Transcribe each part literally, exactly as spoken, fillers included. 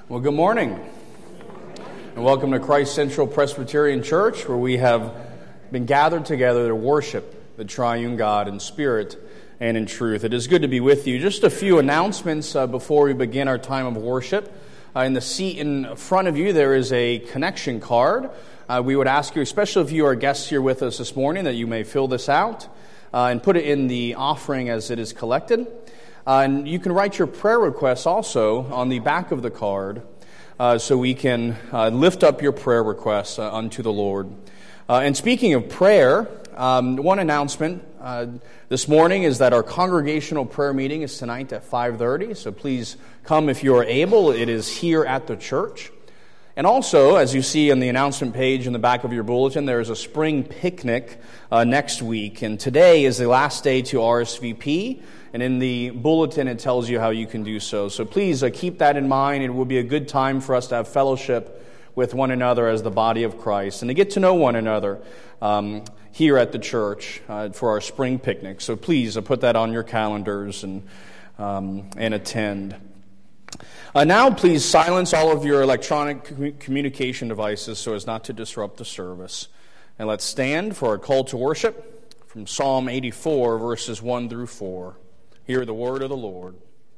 Well, good morning, and welcome to Christ Central Presbyterian Church, where we have been gathered together to worship the triune God in spirit and in truth. It is good to be with you. Just a few announcements uh, before we begin our time of worship. Uh, in the seat in front of you, there is a connection card. Uh, we would ask you, especially if you are guests here with us this morning, that you may fill this out uh, and put it in the offering as it is collected. Uh, and you can write your prayer requests also on the back of the card uh, so we can uh, lift up your prayer requests uh, unto the Lord. Uh, and speaking of prayer, um, one announcement uh, this morning is that our congregational prayer meeting is tonight at five thirty, so please come if you are able. It is here at the church. And also, as you see on the announcement page in the back of your bulletin, there is a spring picnic uh, next week. And today is the last day to R S V P. And in the bulletin, it tells you how you can do so. So please uh, keep that in mind. It will be a good time for us to have fellowship with one another as the body of Christ and to get to know one another um, here at the church uh, for our spring picnic. So please uh, put that on your calendars and, um, and attend. Uh, now, please silence all of your electronic com- communication devices so as not to disrupt the service. And let's stand for our call to worship from Psalm eighty-four, verses one through four. Hear the word of the Lord.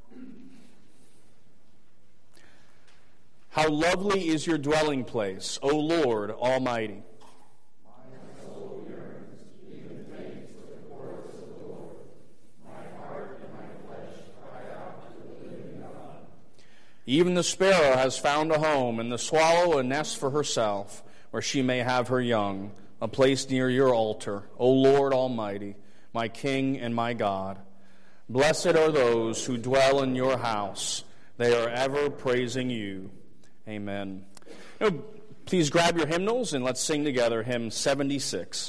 How lovely is your dwelling place, O Lord Almighty. My soul yearns, even faints for the courts of the Lord. My heart and my flesh cry out to the living God. Even the sparrow has found a home, and the swallow a nest for herself, where she may have her young, a place near your altar, O Lord Almighty, my King and my God. Blessed are those who dwell in your house. They are ever praising you. Amen. Now, please grab your hymnals and let's sing together hymn seventy-six.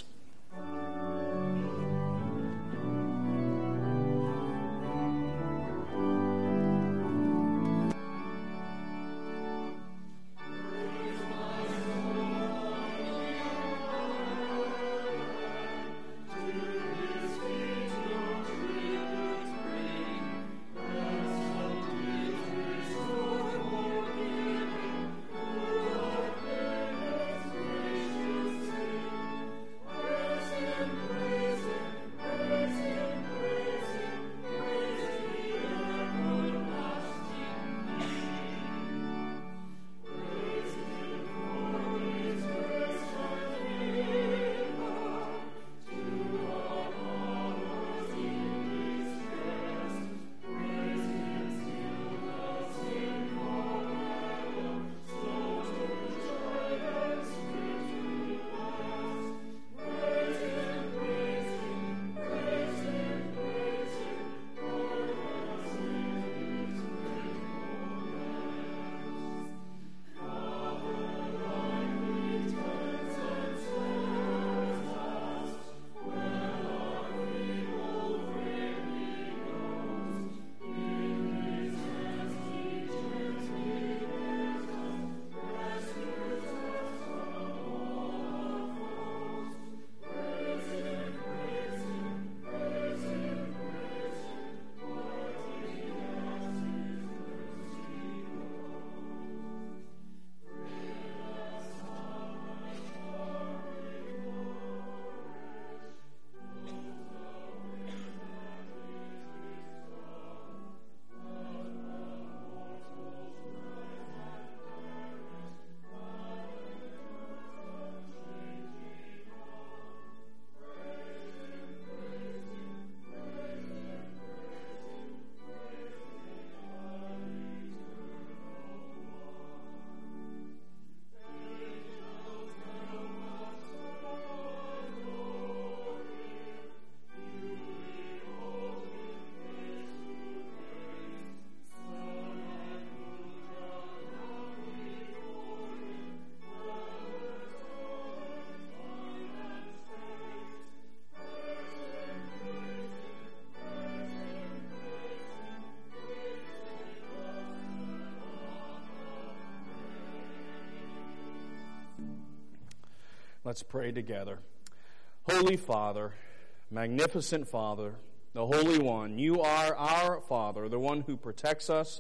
Let's pray together. Holy Father, magnificent Father, the Holy One, you are our Father, the one who protects us,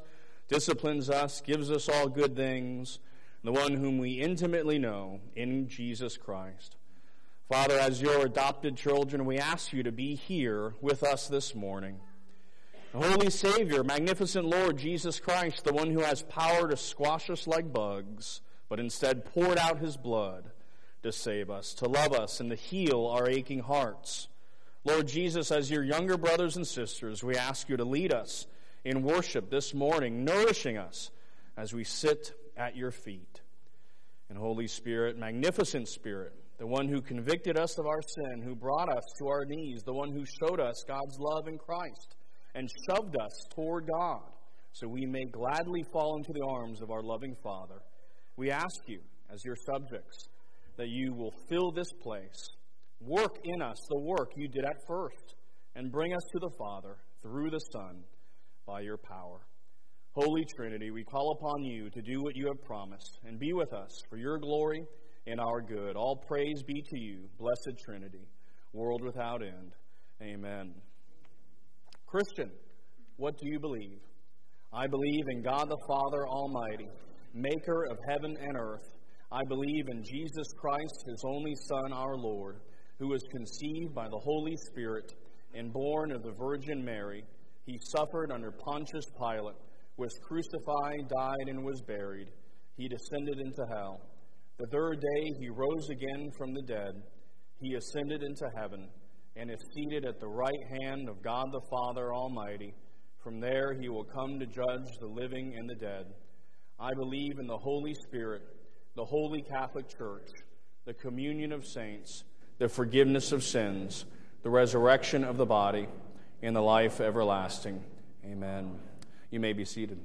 disciplines us, gives us all good things, the one whom we intimately know in Jesus Christ. Father, as your adopted children, we ask you to be here with us this morning. Holy Savior, magnificent Lord Jesus Christ, the one who has power to squash us like bugs, but instead poured out his blood to save us, to love us, and to heal our aching hearts. Lord Jesus, as your younger brothers and sisters, we ask you to lead us in worship this morning, nourishing us as we sit at your feet. And Holy Spirit, magnificent Spirit, the one who convicted us of our sin, who brought us to our knees, the one who showed us God's love in Christ and shoved us toward God so we may gladly fall into the arms of our loving Father. We ask you, as your subjects, that you will fill this place, work in us the work you did at first, and bring us to the Father through the Son by your power. Holy Trinity, we call upon you to do what you have promised and be with us for your glory and our good. All praise be to you, blessed Trinity, world without end. Amen. Christian, what do you believe? I believe in God the Father Almighty, maker of heaven and earth. I believe in Jesus Christ, his only Son, our Lord, who was conceived by the Holy Spirit and born of the Virgin Mary. He suffered under Pontius Pilate, was crucified, died, and was buried. He descended into hell. The third day he rose again from the dead. He ascended into heaven and is seated at the right hand of God the Father Almighty. From there he will come to judge the living and the dead. I believe in the Holy Spirit, the Holy Catholic Church, the communion of saints, the forgiveness of sins, the resurrection of the body, and the life everlasting. Amen. You may be seated.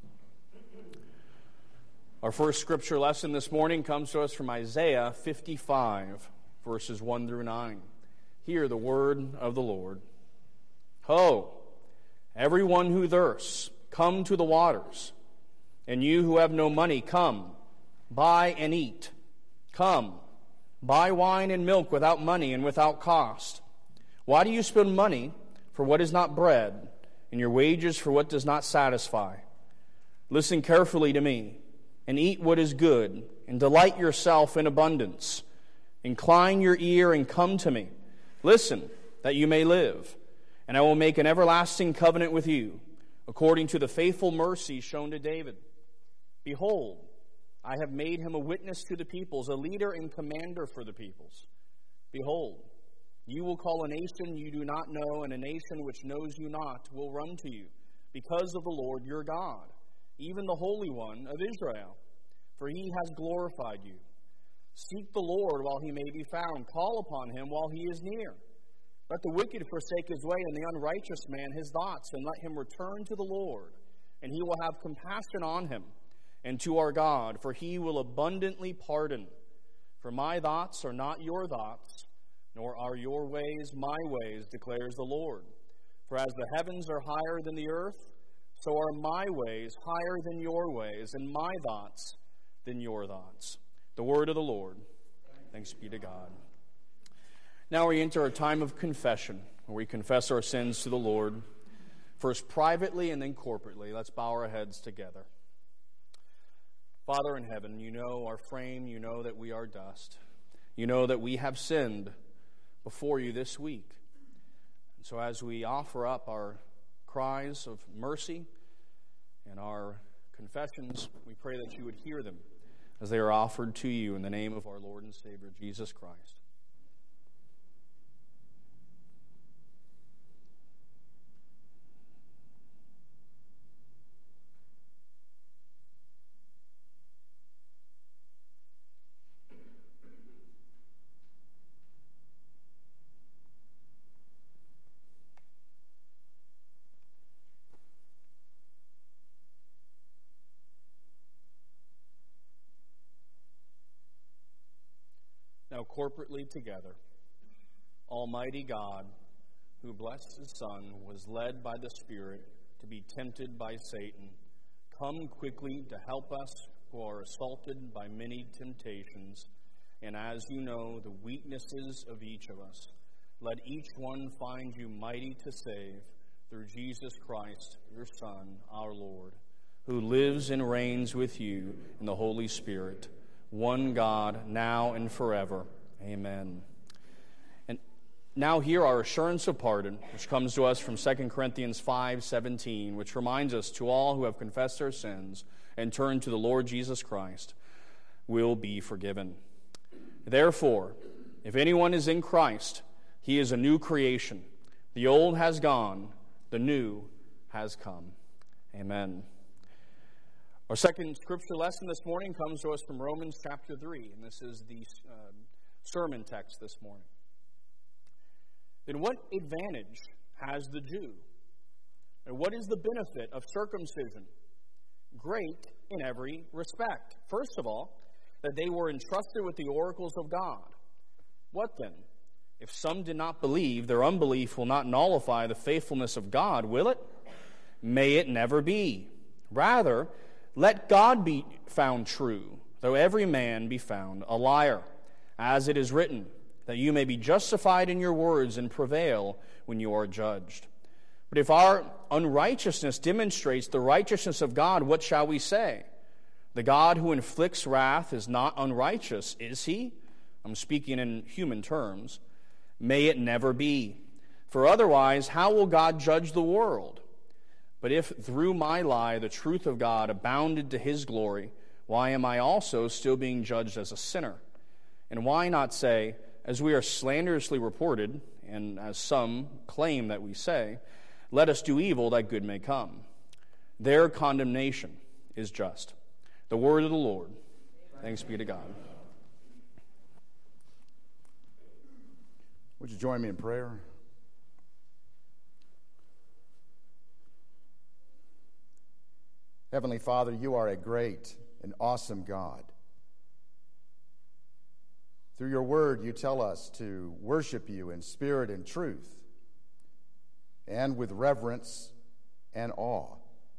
Our first scripture lesson this morning comes to us from Isaiah fifty-five, verses one through nine. Hear the word of the Lord. Ho, everyone who thirsts, come to the waters. And you who have no money, come, buy and eat. Come, buy wine and milk without money and without cost. Why do you spend money for what is not bread, and your wages for what does not satisfy? Listen carefully to me, and eat what is good, and delight yourself in abundance. Incline your ear and come to me. Listen, that you may live, and I will make an everlasting covenant with you, according to the faithful mercy shown to David. Behold, I have made him a witness to the peoples, a leader and commander for the peoples. Behold, you will call a nation you do not know, and a nation which knows you not will run to you, because of the Lord your God, even the Holy One of Israel, for he has glorified you. Seek the Lord while he may be found. Call upon him while he is near. Let the wicked forsake his way, and the unrighteous man his thoughts, and let him return to the Lord, and he will have compassion on him, and to our God, for he will abundantly pardon. For my thoughts are not your thoughts, nor are your ways my ways, declares the Lord. For as the heavens are higher than the earth, so are my ways higher than your ways, and my thoughts than your thoughts. The word of the Lord. Thanks be to God. Now we enter a time of confession, where we confess our sins to the Lord, first privately and then corporately. Let's bow our heads together. Father in heaven, you know our frame, you know that we are dust. You know that we have sinned before you this week. And so as we offer up our cries of mercy and our confessions, we pray that you would hear them as they are offered to you in the name of our Lord and Savior, Jesus Christ. Now corporately together, Almighty God, who blessed his Son, was led by the Spirit to be tempted by Satan. Come quickly to help us who are assaulted by many temptations, and as you know the weaknesses of each of us, let each one find you mighty to save, through Jesus Christ, your Son, our Lord. who lives and reigns with you in the Holy Spirit, one God, now and forever. Amen. And now hear our assurance of pardon, which comes to us from Second Corinthians five seventeen, which reminds us to all who have confessed their sins and turned to the Lord Jesus Christ will be forgiven. Therefore, if anyone is in Christ, he is a new creation. The old has gone, the new has come. Amen. Our second scripture lesson this morning comes to us from Romans chapter three, and this is the uh, sermon text this morning. Then what advantage has the Jew? And what is the benefit of circumcision? Great in every respect. First of all, that they were entrusted with the oracles of God. What then? If some did not believe, their unbelief will not nullify the faithfulness of God, will it? May it never be. Rather, let God be found true, though every man be found a liar. As it is written, that you may be justified in your words and prevail when you are judged. But if our unrighteousness demonstrates the righteousness of God, what shall we say? The God who inflicts wrath is not unrighteous, is he? I'm speaking in human terms. May it never be. For otherwise, how will God judge the world? But if through my lie the truth of God abounded to his glory, why am I also still being judged as a sinner? And why not say, as we are slanderously reported, and as some claim that we say, let us do evil that good may come. Their condemnation is just. The word of the Lord. Thanks be to God. Would you join me in prayer? Heavenly Father, you are a great and awesome God. Through your word, you tell us to worship you in spirit and truth, and with reverence and awe.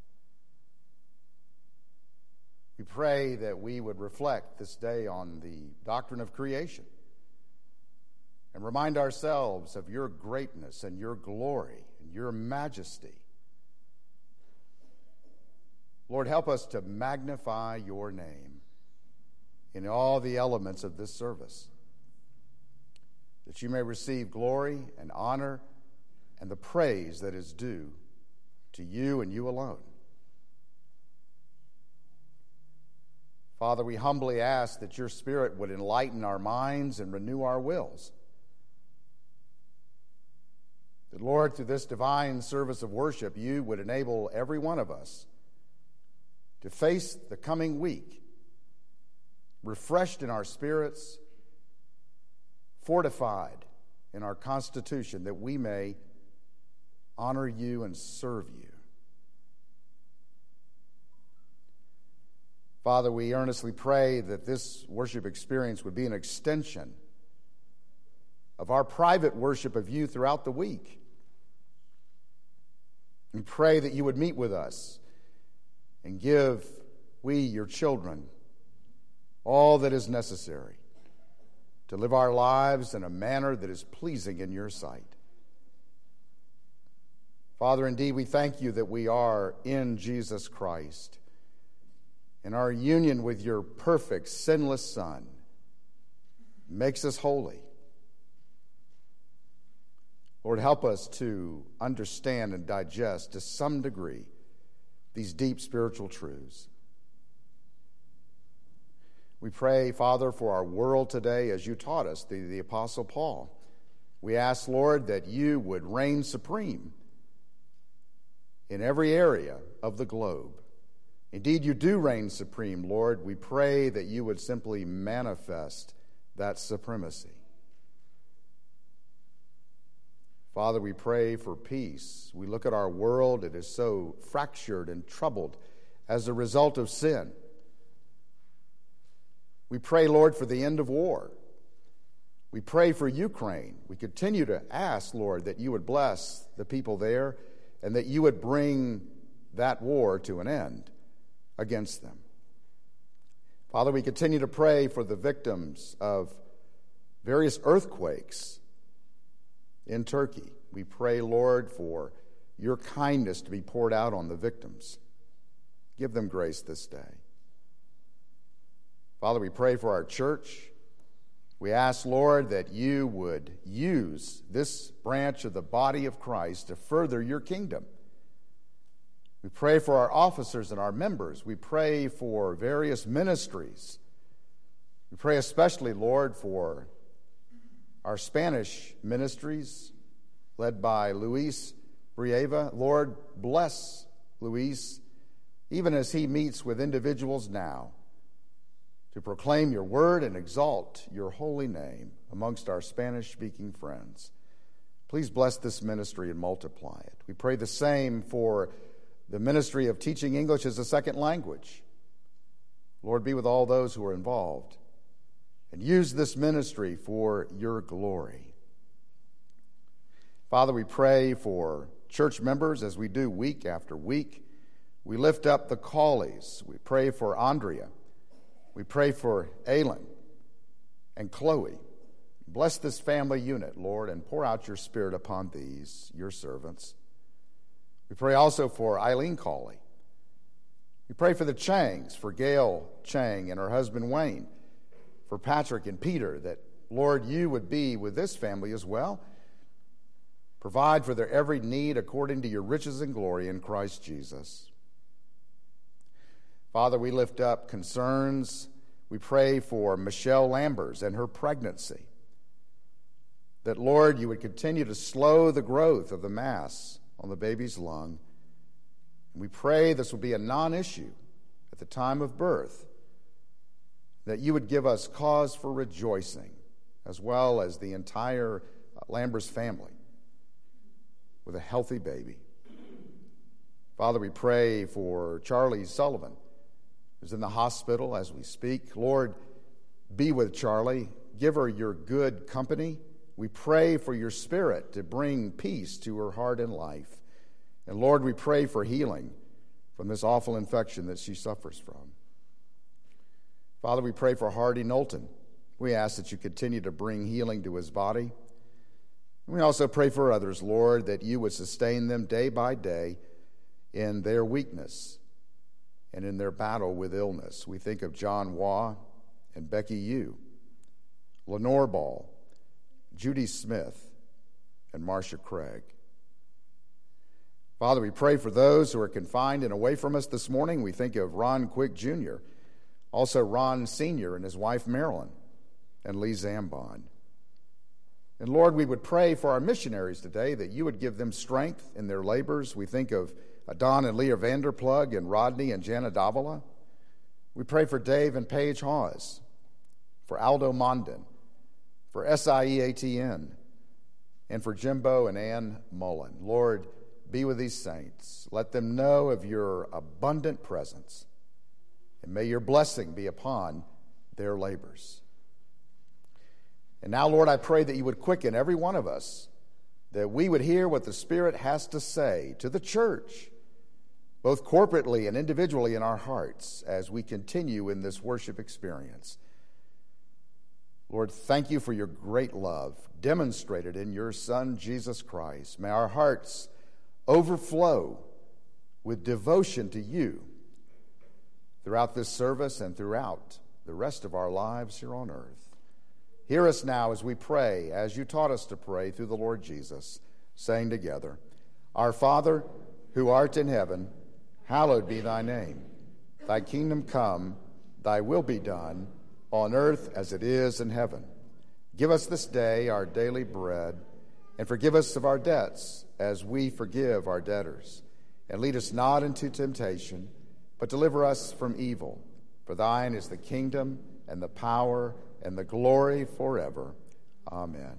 We pray that we would reflect this day on the doctrine of creation and remind ourselves of your greatness and your glory and your majesty. Lord, help us to magnify your name in all the elements of this service, that you may receive glory and honor and the praise that is due to you and you alone. Father, we humbly ask that your Spirit would enlighten our minds and renew our wills. That, Lord, through this divine service of worship, you would enable every one of us to face the coming week refreshed in our spirits, fortified in our constitution, that we may honor you and serve you. Father, we earnestly pray that this worship experience would be an extension of our private worship of you throughout the week. We pray that you would meet with us and give we, your children, all that is necessary to live our lives in a manner that is pleasing in your sight. Father, indeed, we thank you that we are in Jesus Christ, and our union with your perfect, sinless Son makes us holy. Lord, help us to understand and digest to some degree these deep spiritual truths. We pray, Father, for our world today, as you taught us, the, the Apostle Paul. We ask, Lord, that you would reign supreme in every area of the globe. Indeed, you do reign supreme, Lord. We pray that you would simply manifest that supremacy. Father, we pray for peace. We look at our world, it is so fractured and troubled as a result of sin. We pray, Lord, for the end of war. We pray for Ukraine. We continue to ask, Lord, that you would bless the people there and that you would bring that war to an end against them. Father, we continue to pray for the victims of various earthquakes in Turkey. We pray, Lord, for your kindness to be poured out on the victims. Give them grace this day. Father, we pray for our church. We ask, Lord, that you would use this branch of the body of Christ to further your kingdom. We pray for our officers and our members. We pray for various ministries. We pray especially, Lord, for our Spanish ministries led by Luis Brieva. Lord, bless Luis, even as he meets with individuals now to proclaim your word and exalt your holy name amongst our Spanish-speaking friends. Please bless this ministry and multiply it. We pray the same for the ministry of teaching English as a second language. Lord, be with all those who are involved and use this ministry for your glory. Father, we pray for church members as we do week after week. We lift up the Calleys. We pray for Andrea. We pray for Aylin and Chloe. Bless this family unit, Lord, and pour out your Spirit upon these, your servants. We pray also for Eileen Cawley. We pray for the Changs, for Gail Chang and her husband Wayne, for Patrick and Peter, that, Lord, you would be with this family as well. Provide for their every need according to your riches and glory in Christ Jesus. Father, we lift up concerns. We pray for Michelle Lambers and her pregnancy. That, Lord, you would continue to slow the growth of the mass on the baby's lung. And we pray this will be a non-issue at the time of birth, that you would give us cause for rejoicing, as well as the entire Lambers family, with a healthy baby. Father, we pray for Charlie Sullivan, who's in the hospital as we speak. Lord, be with Charlie. Give her your good company. We pray for your Spirit to bring peace to her heart and life. And Lord, we pray for healing from this awful infection that she suffers from. Father, we pray for Hardy Knowlton. We ask that you continue to bring healing to his body. We also pray for others, Lord, that you would sustain them day by day in their weakness and in their battle with illness. We think of John Waugh and Becky Yu, Lenore Ball, Judy Smith, and Marcia Craig. Father, we pray for those who are confined and away from us this morning. We think of Ron Quick Junior, also Ron Senior and his wife Marilyn, and Lee Zambon. And Lord, we would pray for our missionaries today, that you would give them strength in their labors. We think of Don and Leah Vanderplug and Rodney and Jana Davila. We pray for Dave and Paige Hawes, for Aldo Mondin, for S I E A T N, and for Jimbo and Ann Mullen. Lord, be with these saints. Let them know of your abundant presence, and may your blessing be upon their labors. And now, Lord, I pray that you would quicken every one of us, that we would hear what the Spirit has to say to the church, both corporately and individually in our hearts, as we continue in this worship experience. Lord, thank you for your great love demonstrated in your Son, Jesus Christ. May our hearts overflow with devotion to you throughout this service and throughout the rest of our lives here on earth. Hear us now as we pray, as you taught us to pray through the Lord Jesus, saying together, Our Father, who art in heaven, hallowed be thy name. Thy kingdom come, thy will be done, on earth as it is in heaven. Give us this day our daily bread, and forgive us of our debts, as we forgive our debtors. And lead us not into temptation, but deliver us from evil. For thine is the kingdom, and the power, and the glory forever. Amen.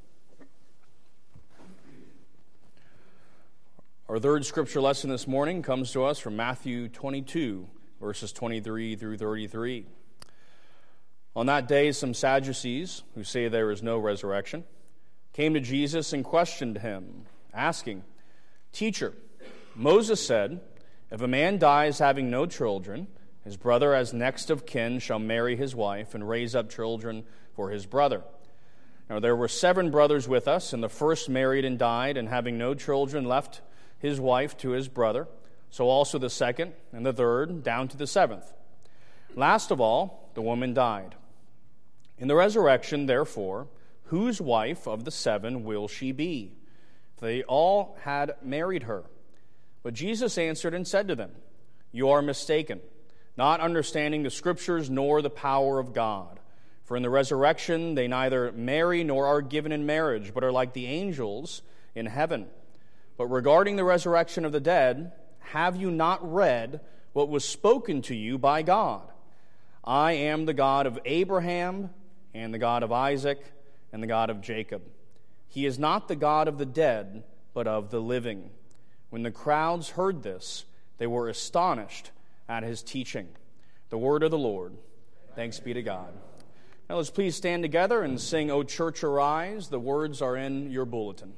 Our third scripture lesson this morning comes to us from Matthew twenty-two, verses twenty-three through thirty-three. On that day, some Sadducees, who say there is no resurrection, came to Jesus and questioned him, asking, Teacher, Moses said, if a man dies having no children, his brother as next of kin shall marry his wife and raise up children for his brother. Now there were seven brothers with us, and the first married and died, and having no children left his wife to his brother. So also the second and the third, down to the seventh. Last of all, the woman died. In the resurrection, therefore, whose wife of the seven will she be? They all had married her. But Jesus answered and said to them, You are mistaken, not understanding the Scriptures nor the power of God. For in the resurrection they neither marry nor are given in marriage, but are like the angels in heaven. But regarding the resurrection of the dead, have you not read what was spoken to you by God? I am the God of Abraham, and the God of Isaac, and the God of Jacob. He is not the God of the dead, but of the living. When the crowds heard this, they were astonished at his teaching. The word of the Lord. Thanks be to God. Now let's please stand together and sing, O Church, Arise. The words are in your bulletin.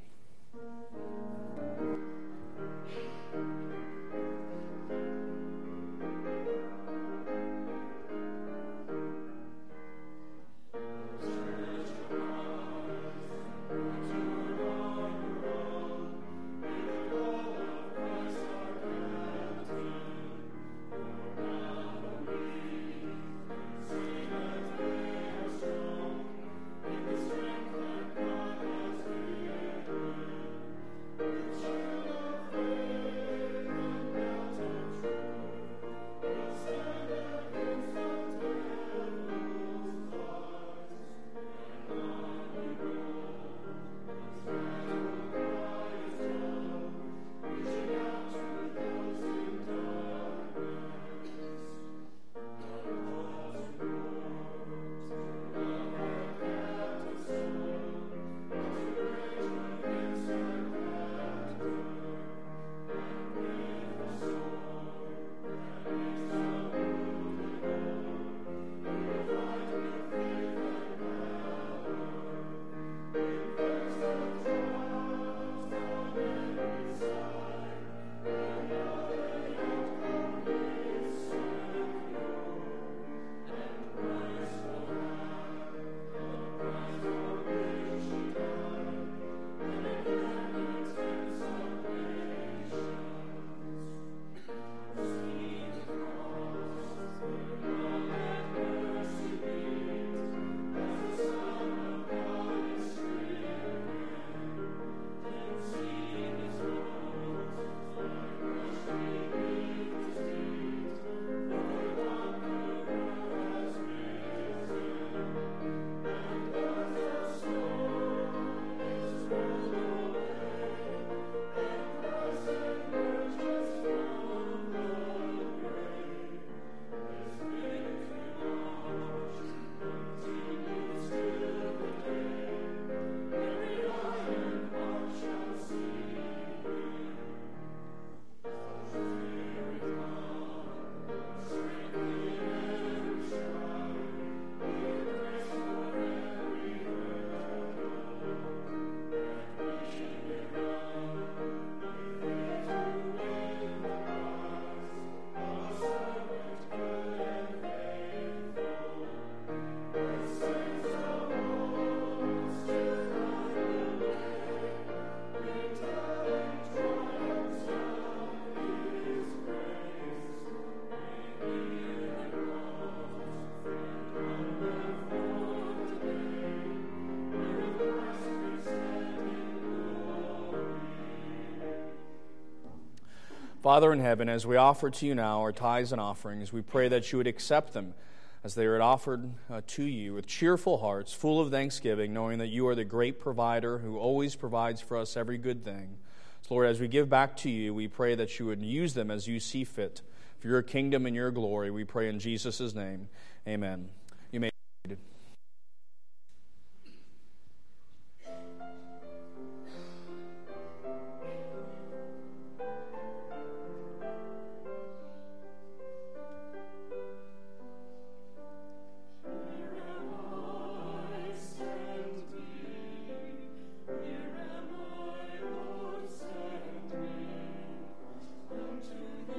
Father in heaven, as we offer to you now our tithes and offerings, we pray that you would accept them as they are offered uh, to you with cheerful hearts, full of thanksgiving, knowing that you are the great provider who always provides for us every good thing. So, Lord, as we give back to you, we pray that you would use them as you see fit for your kingdom and your glory. We pray in Jesus' name. Amen. You may be seated.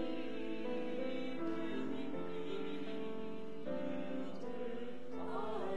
Oh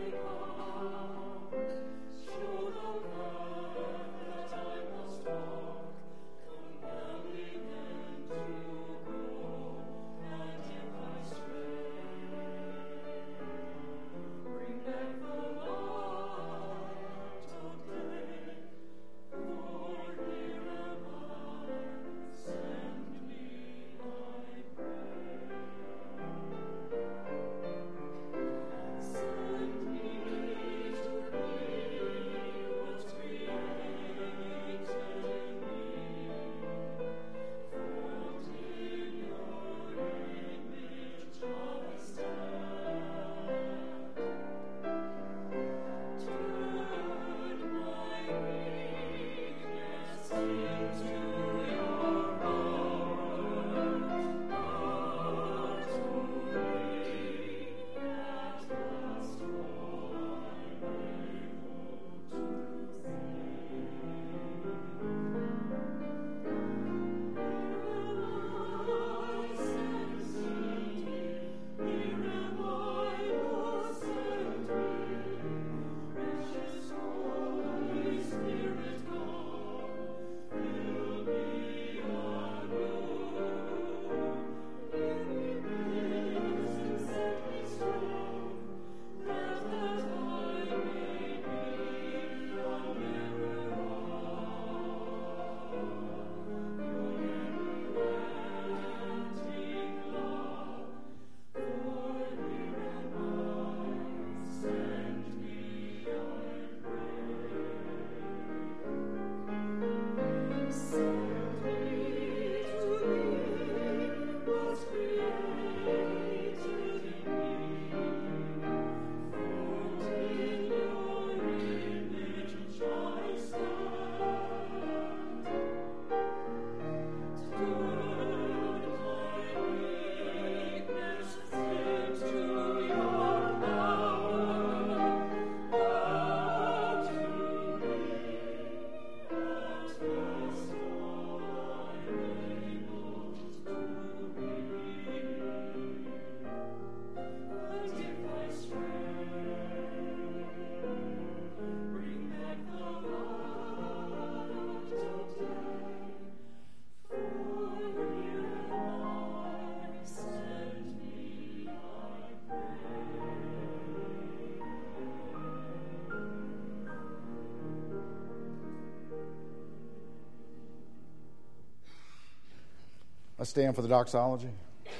Let's stand for the doxology.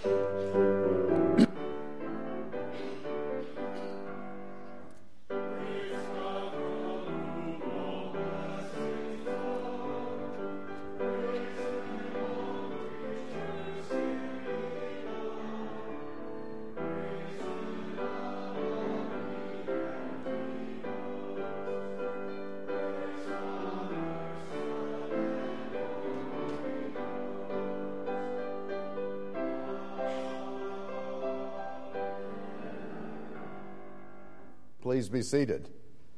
Please be seated.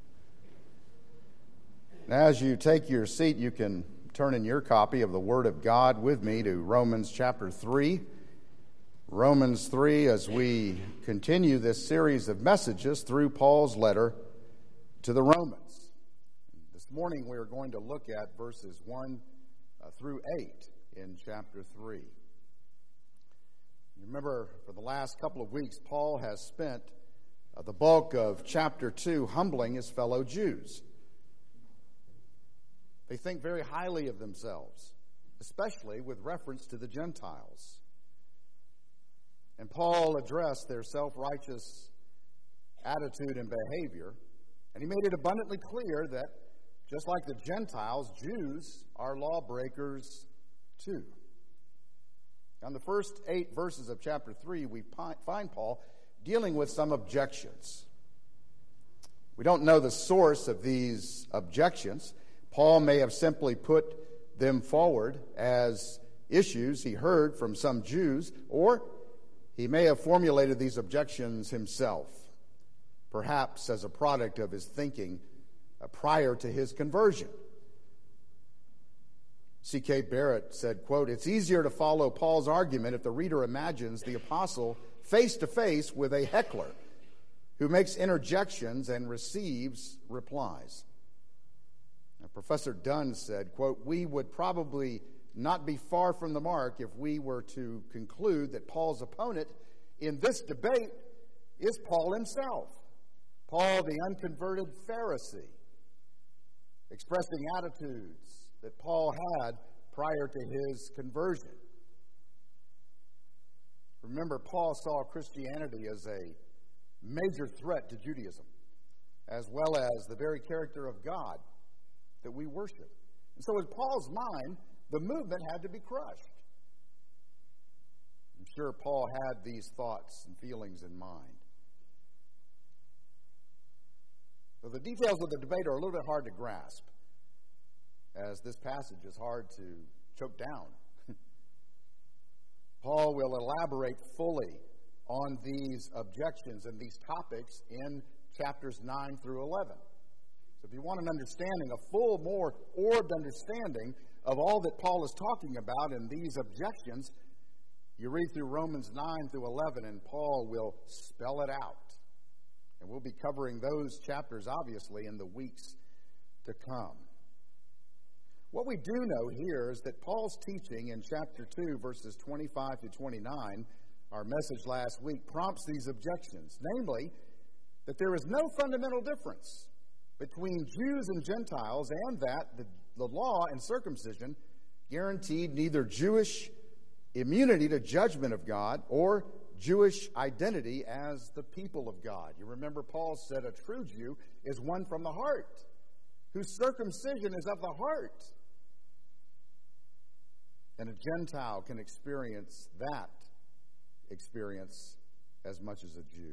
As you take your seat, you can turn in your copy of the Word of God with me to Romans chapter three. Romans three, as we continue this series of messages through Paul's letter to the Romans. This morning we are going to look at verses one uh, through eight in chapter three. Remember, for the last couple of weeks, Paul has spent Uh, the bulk of chapter two humbling his fellow Jews. They think very highly of themselves, especially with reference to the Gentiles. And Paul addressed their self-righteous attitude and behavior, and he made it abundantly clear that just like the Gentiles, Jews are lawbreakers too. Now, in the first eight verses of chapter three, we find Paul dealing with some objections. We don't know the source of these objections. Paul may have simply put them forward as issues he heard from some Jews, or he may have formulated these objections himself, perhaps as a product of his thinking prior to his conversion. C K Barrett said, quote, "It's easier to follow Paul's argument if the reader imagines the apostle face-to-face with a heckler who makes interjections and receives replies." Now, Professor Dunn said, quote, "We would probably not be far from the mark if we were to conclude that Paul's opponent in this debate is Paul himself, Paul the unconverted Pharisee, expressing attitudes that Paul had prior to his conversion." Remember, Paul saw Christianity as a major threat to Judaism, as well as the very character of God that we worship. And so in Paul's mind, the movement had to be crushed. I'm sure Paul had these thoughts and feelings in mind. So the details of the debate are a little bit hard to grasp, as this passage is hard to choke down. Paul will elaborate fully on these objections and these topics in chapters nine through eleven. So if you want an understanding, a full, more orbed understanding of all that Paul is talking about in these objections, you read through Romans nine through eleven, and Paul will spell it out. And we'll be covering those chapters, obviously, in the weeks to come. What we do know here is that Paul's teaching in chapter two, verses twenty-five to twenty-nine, our message last week, prompts these objections. Namely, that there is no fundamental difference between Jews and Gentiles, and that the, the law and circumcision guaranteed neither Jewish immunity to judgment of God or Jewish identity as the people of God. You remember Paul said a true Jew is one from the heart, whose circumcision is of the heart. And a Gentile can experience that experience as much as a Jew.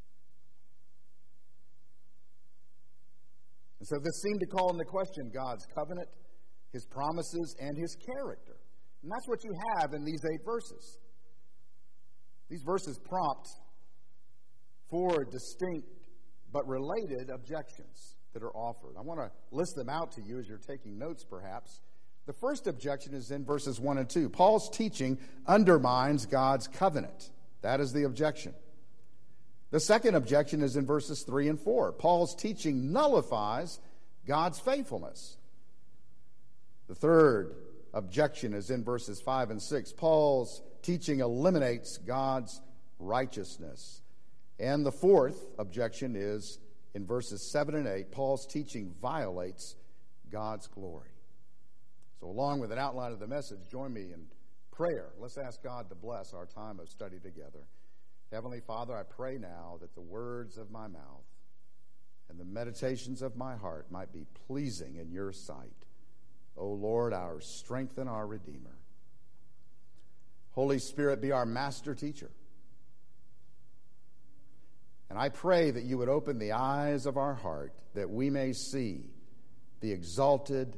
And so this seemed to call into question God's covenant, his promises, and his character. And that's what you have in these eight verses. These verses prompt four distinct but related objections that are offered. I want to list them out to you as you're taking notes, perhaps. The first objection is in verses one and two. Paul's teaching undermines God's covenant. That is the objection. The second objection is in verses three and four. Paul's teaching nullifies God's faithfulness. The third objection is in verses five and six. Paul's teaching eliminates God's righteousness. And the fourth objection is in verses seven and eight. Paul's teaching violates God's glory. So along with an outline of the message, join me in prayer. Let's ask God to bless our time of study together. Heavenly Father, I pray now that the words of my mouth and the meditations of my heart might be pleasing in your sight. O Lord, our strength and our Redeemer. Holy Spirit, be our master teacher. And I pray that you would open the eyes of our heart that we may see the exalted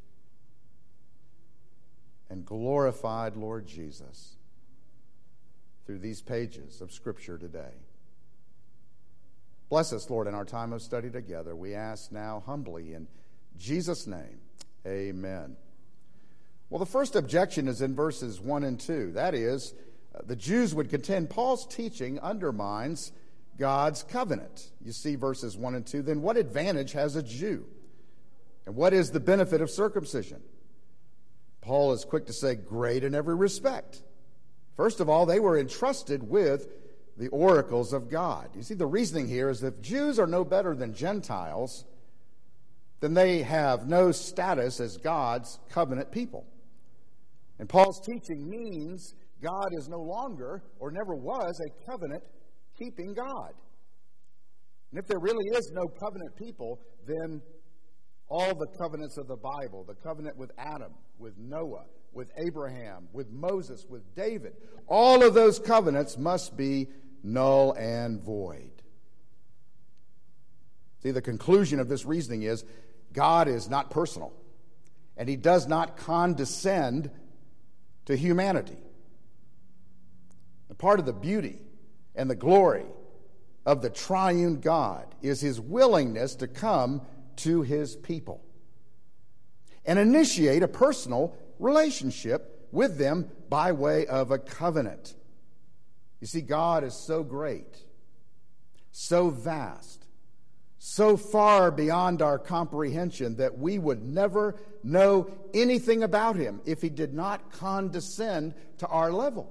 and glorified Lord Jesus through these pages of Scripture today. Bless us, Lord, in our time of study together. We ask now humbly in Jesus' name, amen. Well, the first objection is in verses one and two. That is, uh, the Jews would contend Paul's teaching undermines God's covenant. You see verses one and two. Then what advantage has a Jew? And what is the benefit of circumcision? Paul is quick to say, great in every respect. First of all, they were entrusted with the oracles of God. You see, the reasoning here is that if Jews are no better than Gentiles, then they have no status as God's covenant people. And Paul's teaching means God is no longer or never was a covenant-keeping God. And if there really is no covenant people, then all the covenants of the Bible, the covenant with Adam, with Noah, with Abraham, with Moses, with David, all of those covenants must be null and void. See, the conclusion of this reasoning is God is not personal, and he does not condescend to humanity. And part of the beauty and the glory of the triune God is his willingness to come to his people and initiate a personal relationship with them by way of a covenant. You see, God is so great, so vast, so far beyond our comprehension that we would never know anything about him if he did not condescend to our level.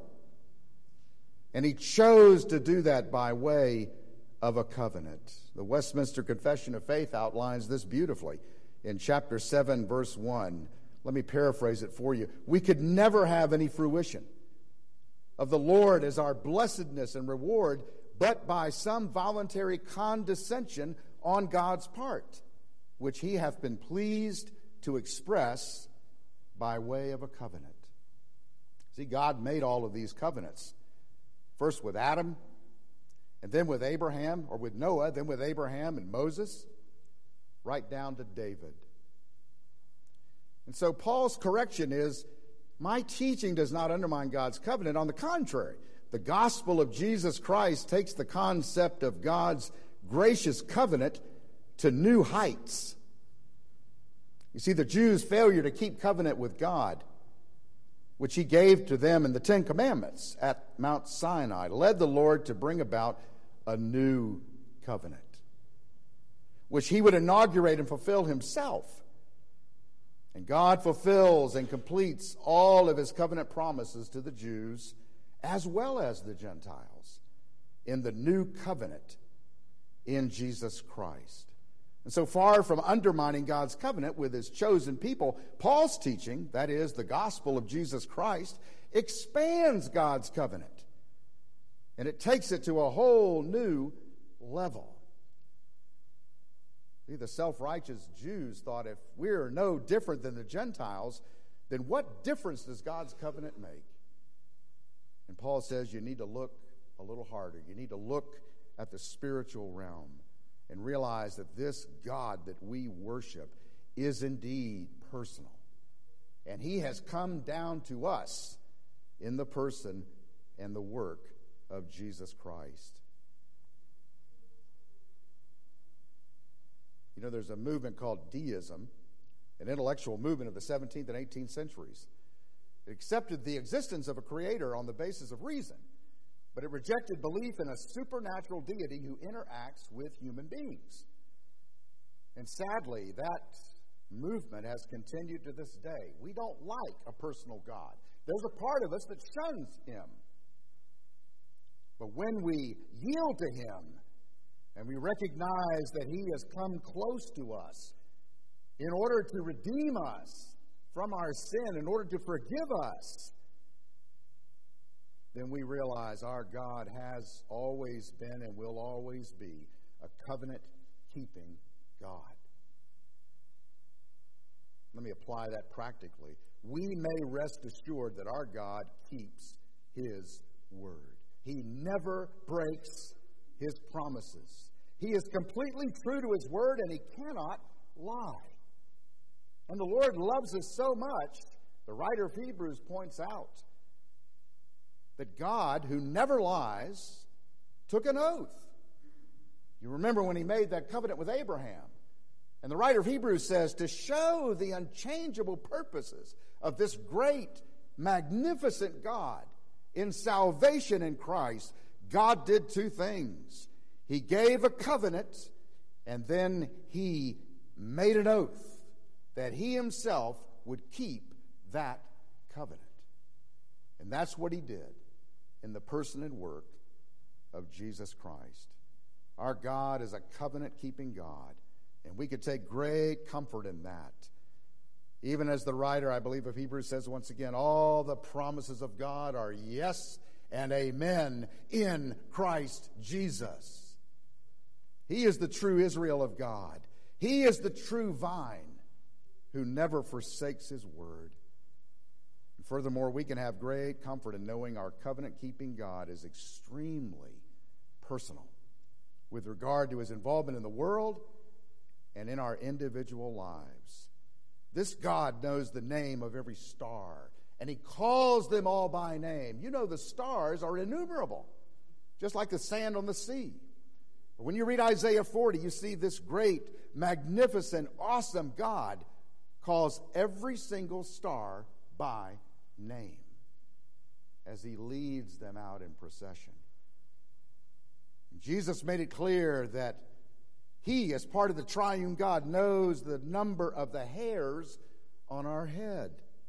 And he chose to do that by way of a covenant. The Westminster Confession of Faith outlines this beautifully in chapter seven, verse one. Let me paraphrase it for you. We could never have any fruition of the Lord as our blessedness and reward, but by some voluntary condescension on God's part, which he hath been pleased to express by way of a covenant. See, God made all of these covenants. First with Adam, and then with Abraham, or with Noah, then with Abraham and Moses, right down to David. And so Paul's correction is, my teaching does not undermine God's covenant. On the contrary, the gospel of Jesus Christ takes the concept of God's gracious covenant to new heights. You see, the Jews' failure to keep covenant with God, which he gave to them in the Ten Commandments at Mount Sinai, led the Lord to bring about a new covenant, which he would inaugurate and fulfill himself. And God fulfills and completes all of his covenant promises to the Jews as well as the Gentiles in the new covenant in Jesus Christ. And so far from undermining God's covenant with his chosen people, Paul's teaching, that is, the gospel of Jesus Christ, expands God's covenant. And it takes it to a whole new level. See, the self-righteous Jews thought, if we're no different than the Gentiles, then what difference does God's covenant make? And Paul says you need to look a little harder. You need to look at the spiritual realm and realize that this God that we worship is indeed personal. And he has come down to us in the person and the work of Jesus Christ. You know, there's a movement called deism, an intellectual movement of the seventeenth and eighteenth centuries. It accepted the existence of a creator on the basis of reason, but it rejected belief in a supernatural deity who interacts with human beings. And sadly, that movement has continued to this day. We don't like a personal God. There's a part of us that shuns him. But when we yield to him and we recognize that he has come close to us in order to redeem us from our sin, in order to forgive us, then we realize our God has always been and will always be a covenant-keeping God. Let me apply that practically. We may rest assured that our God keeps His word. He never breaks His promises. He is completely true to His word, and He cannot lie. And the Lord loves us so much, the writer of Hebrews points out that God, who never lies, took an oath. You remember when He made that covenant with Abraham. And the writer of Hebrews says, to show the unchangeable purposes of this great, magnificent God in salvation in Christ, God did two things. He gave a covenant, and then He made an oath that He Himself would keep that covenant. And that's what He did in the person and work of Jesus Christ. Our God is a covenant-keeping God, and we could take great comfort in that. Even as the writer, I believe, of Hebrews says once again, all the promises of God are yes and amen in Christ Jesus. He is the true Israel of God. He is the true vine who never forsakes His word. And furthermore, we can have great comfort in knowing our covenant-keeping God is extremely personal with regard to His involvement in the world and in our individual lives. This God knows the name of every star, and He calls them all by name. You know, the stars are innumerable, just like the sand on the sea. But when you read Isaiah forty, you see this great, magnificent, awesome God calls every single star by name as He leads them out in procession. Jesus made it clear that He, as part of the triune God, knows the number of the hairs on our head.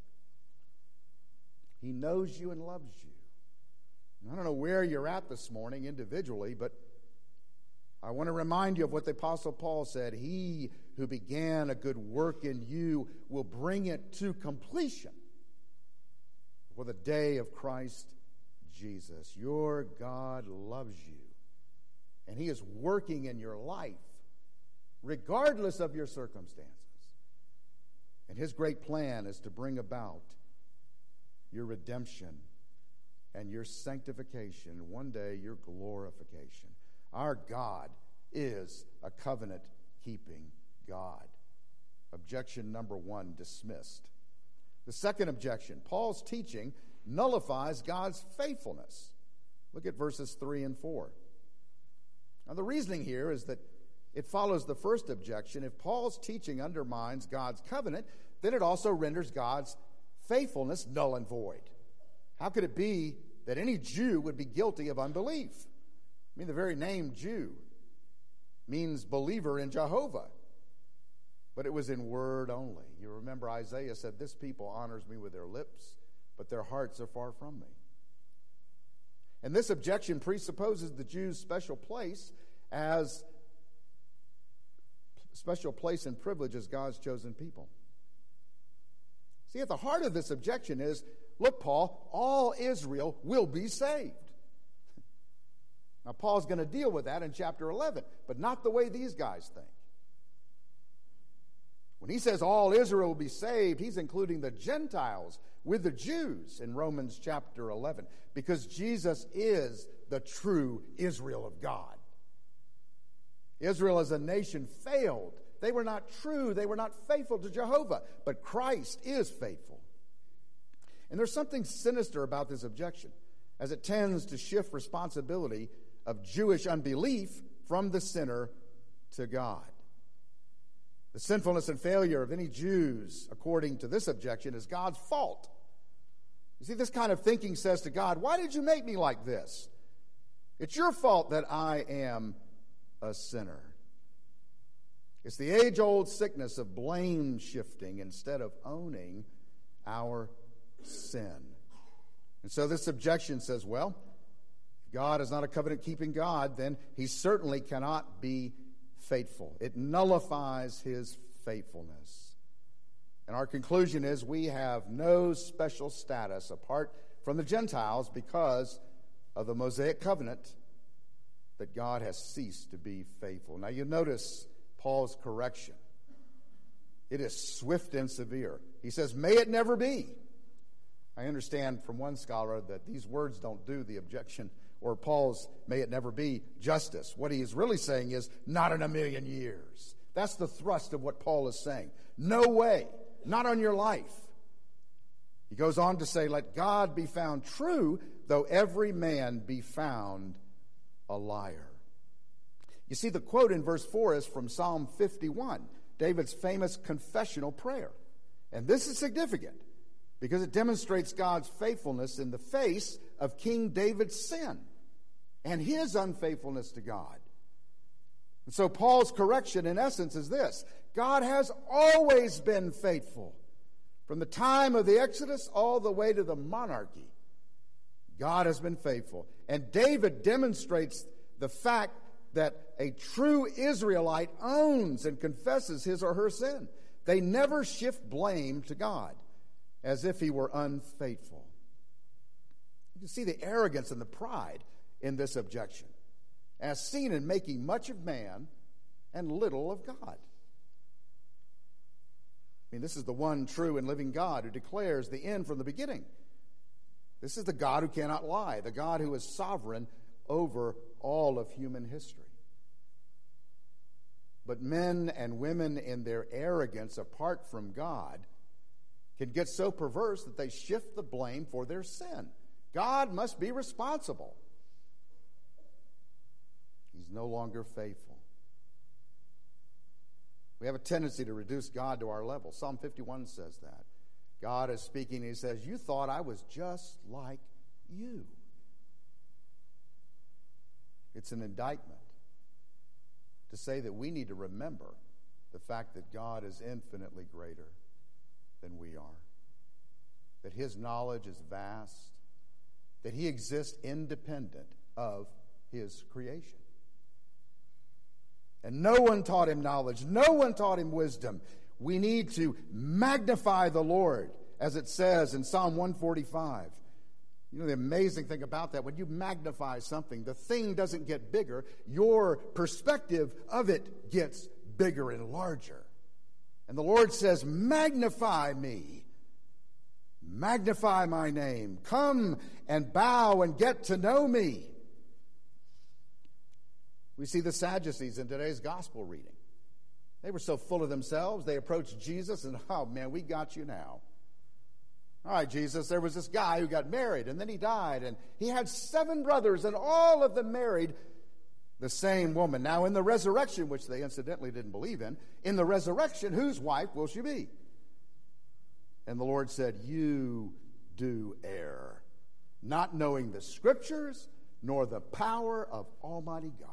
He knows you and loves you. And I don't know where you're at this morning individually, but I want to remind you of what the Apostle Paul said. He who began a good work in you will bring it to completion for the day of Christ Jesus. Your God loves you, and He is working in your life regardless of your circumstances. And His great plan is to bring about your redemption and your sanctification, and one day your glorification. Our God is a covenant-keeping God. Objection number one dismissed. The second objection, Paul's teaching nullifies God's faithfulness. Look at verses three and four. Now, the reasoning here is that it follows the first objection. If Paul's teaching undermines God's covenant, then it also renders God's faithfulness null and void. How could it be that any Jew would be guilty of unbelief? I mean, the very name Jew means believer in Jehovah, but it was in word only. You remember Isaiah said, "This people honors me with their lips, but their hearts are far from me." And this objection presupposes the Jews' special place as special place and privilege as God's chosen people. See, at the heart of this objection is, look, Paul, all Israel will be saved. Now, Paul's going to deal with that in chapter eleven, but not the way these guys think. When he says all Israel will be saved, he's including the Gentiles with the Jews in Romans chapter eleven, because Jesus is the true Israel of God. Israel as a nation failed. They were not true. They were not faithful to Jehovah, but Christ is faithful. And there's something sinister about this objection, as it tends to shift responsibility of Jewish unbelief from the sinner to God. The sinfulness and failure of any Jews, according to this objection, is God's fault. You see, this kind of thinking says to God, "Why did you make me like this? It's your fault that I am a sinner." It's the age-old sickness of blame shifting instead of owning our sin. And so this objection says, well, if God is not a covenant-keeping God, then He certainly cannot be faithful. It nullifies His faithfulness. And our conclusion is we have no special status apart from the Gentiles because of the Mosaic covenant that God has ceased to be faithful. Now you notice Paul's correction. It is swift and severe. He says, may it never be. I understand from one scholar that these words don't do the objection, or Paul's may it never be justice. What he is really saying is, not in a million years. That's the thrust of what Paul is saying. No way, not on your life. He goes on to say, let God be found true, though every man be found a liar. You see, the quote in verse four is from Psalm fifty-one, David's famous confessional prayer. And this is significant because it demonstrates God's faithfulness in the face of King David's sin and his unfaithfulness to God. And so Paul's correction, in essence, is this: God has always been faithful. From the time of the Exodus all the way to the monarchy, God has been faithful. And David demonstrates the fact that a true Israelite owns and confesses his or her sin. They never shift blame to God as if he were unfaithful. You can see the arrogance and the pride in this objection, as seen in making much of man and little of God. I mean, this is the one true and living God who declares the end from the beginning. This is the God who cannot lie, the God who is sovereign over all of human history. But men and women in their arrogance apart from God can get so perverse that they shift the blame for their sin. God must be responsible. He's no longer faithful. We have a tendency to reduce God to our level. Psalm fifty-one says that. God is speaking, he says, you thought I was just like you. It's an indictment to say that we need to remember the fact that God is infinitely greater than we are, that his knowledge is vast, that he exists independent of his creation. And no one taught him knowledge. No one taught him wisdom. We need to magnify the Lord, as it says in Psalm one forty-five. You know, the amazing thing about that, when you magnify something, the thing doesn't get bigger. Your perspective of it gets bigger and larger. And the Lord says, magnify me. Magnify my name. Come and bow and get to know me. We see the Sadducees in today's gospel reading. They were so full of themselves, they approached Jesus and, oh man, we got you now. All right, Jesus, there was this guy who got married and then he died, and he had seven brothers and all of them married the same woman. Now in the resurrection, which they incidentally didn't believe in, in the resurrection, whose wife will she be? And the Lord said, you do err, not knowing the scriptures nor the power of Almighty God.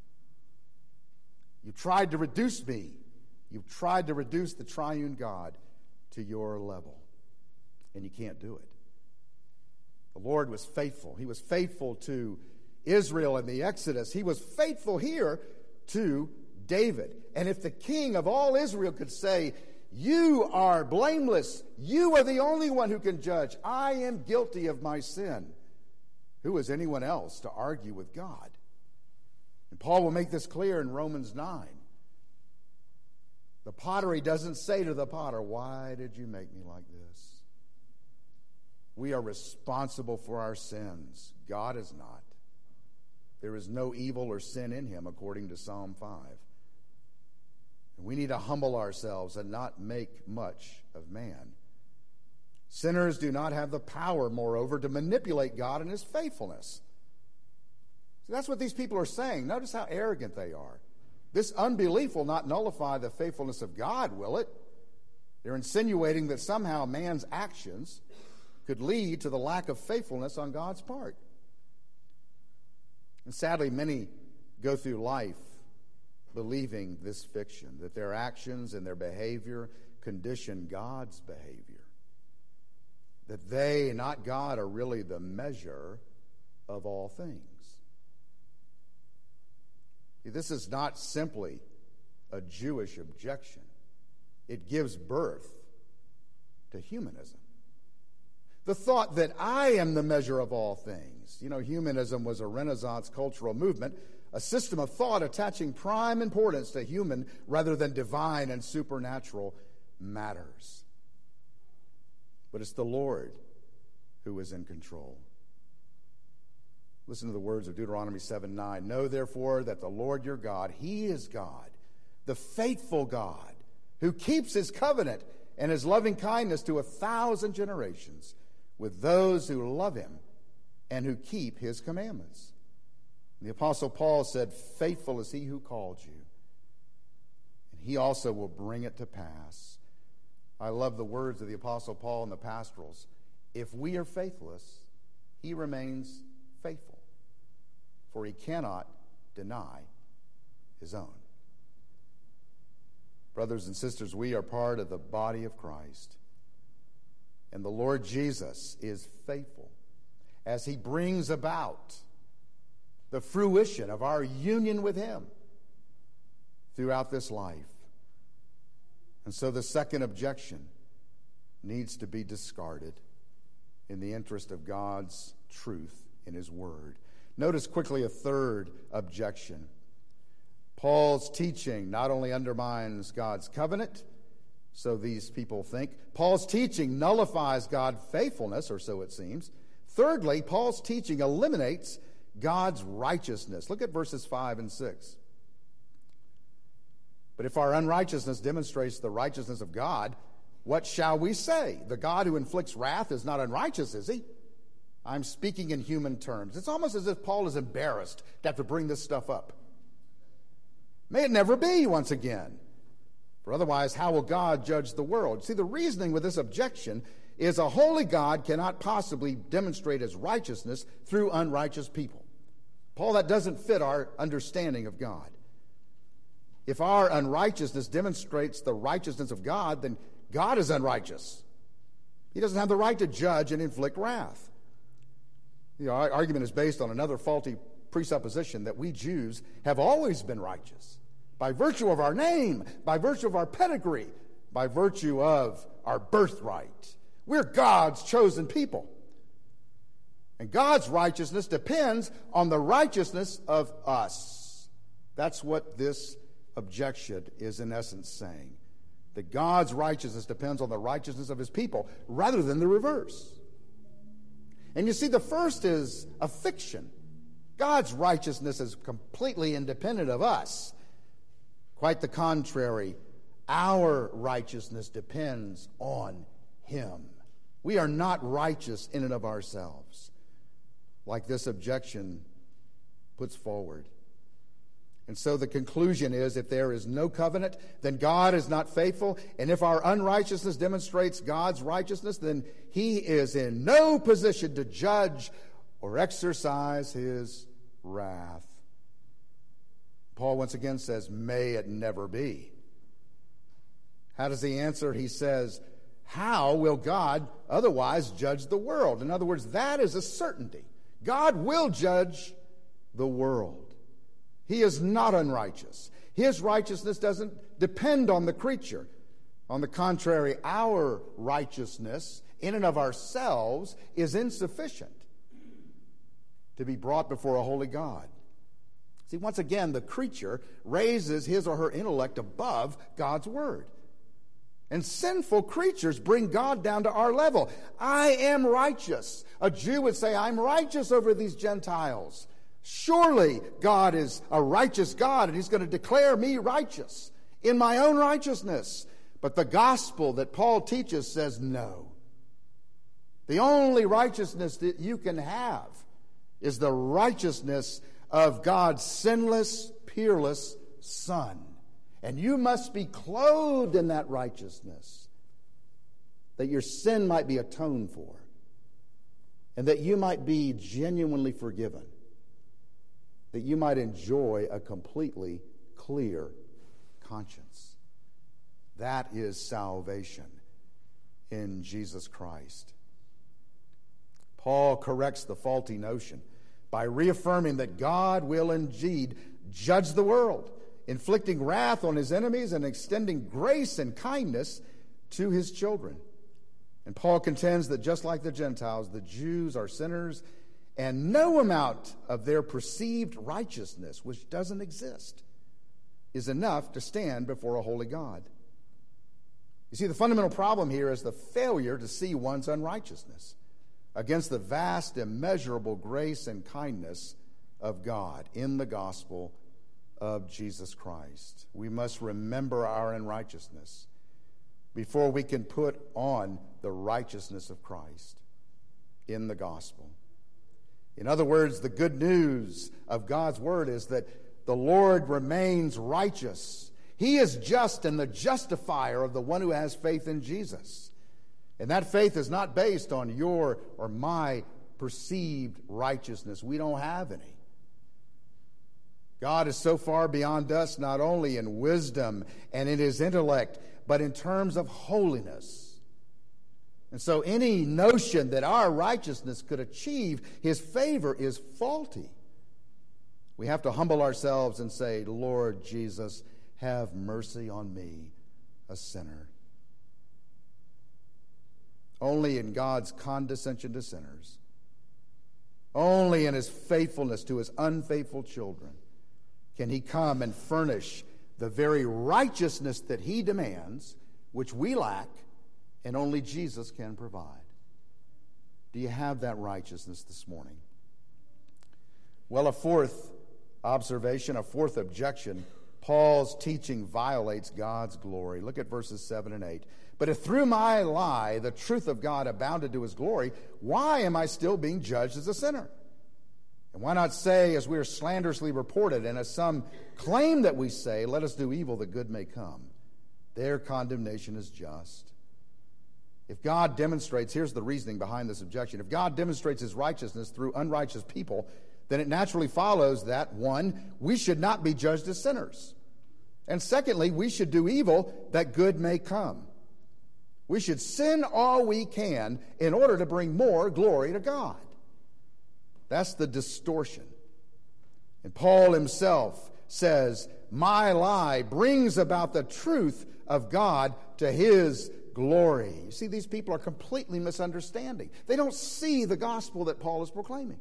You tried to reduce me. You've tried to reduce the triune God to your level. And you can't do it. The Lord was faithful. He was faithful to Israel in the Exodus. He was faithful here to David. And if the king of all Israel could say, you are blameless, you are the only one who can judge, I am guilty of my sin, who is anyone else to argue with God? And Paul will make this clear in Romans nine. The pottery doesn't say to the potter, why did you make me like this? We are responsible for our sins. God is not. There is no evil or sin in him, according to Psalm five. And we need to humble ourselves and not make much of man. Sinners do not have the power, moreover, to manipulate God and his faithfulness. So that's what these people are saying. Notice how arrogant they are. This unbelief will not nullify the faithfulness of God, will it? They're insinuating that somehow man's actions could lead to the lack of faithfulness on God's part. And sadly, many go through life believing this fiction, that their actions and their behavior condition God's behavior, that they, not God, are really the measure of all things. This is not simply a Jewish objection. It gives birth to humanism. The thought that I am the measure of all things. You know, humanism was a Renaissance cultural movement, a system of thought attaching prime importance to human rather than divine and supernatural matters. But it's the Lord who is in control. Listen to the words of Deuteronomy seven nine. Know therefore that the Lord your God, he is God, the faithful God, who keeps his covenant and his loving kindness to a thousand generations with those who love him and who keep his commandments. The Apostle Paul said, faithful is he who called you, and he also will bring it to pass. I love the words of the Apostle Paul in the pastorals. If we are faithless, he remains faithful, for he cannot deny his own. Brothers and sisters, we are part of the body of Christ, and the Lord Jesus is faithful as he brings about the fruition of our union with him throughout this life. And so the second objection needs to be discarded in the interest of God's truth in his word. Notice quickly a third objection. Paul's teaching not only undermines God's covenant, so these people think. Paul's teaching nullifies God's faithfulness, or so it seems. Thirdly, Paul's teaching eliminates God's righteousness. Look at verses five and six. But if our unrighteousness demonstrates the righteousness of God, what shall we say? The God who inflicts wrath is not unrighteous, is he? I'm speaking in human terms. It's almost as if Paul is embarrassed to have to bring this stuff up. May it never be once again. For otherwise, how will God judge the world? See, the reasoning with this objection is a holy God cannot possibly demonstrate his righteousness through unrighteous people. Paul, that doesn't fit our understanding of God. If our unrighteousness demonstrates the righteousness of God, then God is unrighteous. He doesn't have the right to judge and inflict wrath. The argument is based on another faulty presupposition that we Jews have always been righteous by virtue of our name, by virtue of our pedigree, by virtue of our birthright. We're God's chosen people. And God's righteousness depends on the righteousness of us. That's what this objection is in essence saying. That God's righteousness depends on the righteousness of his people rather than the reverse. And you see, the first is a fiction. God's righteousness is completely independent of us. Quite the contrary, our righteousness depends on him. We are not righteous in and of ourselves, like this objection puts forward. And so the conclusion is, if there is no covenant, then God is not faithful. And if our unrighteousness demonstrates God's righteousness, then he is in no position to judge or exercise his wrath. Paul once again says, may it never be. How does he answer? He says, how will God otherwise judge the world? In other words, that is a certainty. God will judge the world. He is not unrighteous. His righteousness doesn't depend on the creature. On the contrary, our righteousness in and of ourselves is insufficient to be brought before a holy God. See, once again, the creature raises his or her intellect above God's word. And sinful creatures bring God down to our level. I am righteous. A Jew would say, I'm righteous over these Gentiles. Surely God is a righteous God, and he's going to declare me righteous in my own righteousness. But the gospel that Paul teaches says no. The only righteousness that you can have is the righteousness of God's sinless, peerless Son. And you must be clothed in that righteousness, that your sin might be atoned for, and that you might be genuinely forgiven, that you might enjoy a completely clear conscience. That is salvation in Jesus Christ. Paul corrects the faulty notion by reaffirming that God will indeed judge the world, inflicting wrath on his enemies and extending grace and kindness to his children. And Paul contends that just like the Gentiles, the Jews are sinners, and no amount of their perceived righteousness, which doesn't exist, is enough to stand before a holy God. You see, the fundamental problem here is the failure to see one's unrighteousness against the vast, immeasurable grace and kindness of God in the gospel of Jesus Christ. We must remember our unrighteousness before we can put on the righteousness of Christ in the gospel. In other words, the good news of God's word is that the Lord remains righteous. He is just and the justifier of the one who has faith in Jesus. And that faith is not based on your or my perceived righteousness. We don't have any. God is so far beyond us, not only in wisdom and in his intellect, but in terms of holiness. And so any notion that our righteousness could achieve his favor is faulty. We have to humble ourselves and say, Lord Jesus, have mercy on me, a sinner. Only in God's condescension to sinners, only in his faithfulness to his unfaithful children, can he come and furnish the very righteousness that he demands, which we lack, and only Jesus can provide. Do you have that righteousness this morning? Well, a fourth observation, a fourth objection, Paul's teaching violates God's glory. Look at verses seven and eight. But if through my lie the truth of God abounded to his glory, why am I still being judged as a sinner? And why not say, as we are slanderously reported, and as some claim that we say, let us do evil that good may come? Their condemnation is just. If God demonstrates, here's the reasoning behind this objection, if God demonstrates his righteousness through unrighteous people, then it naturally follows that, one, we should not be judged as sinners. And secondly, we should do evil that good may come. We should sin all we can in order to bring more glory to God. That's the distortion. And Paul himself says, my lie brings about the truth of God to his glory. You see, these people are completely misunderstanding. They don't see the gospel that Paul is proclaiming.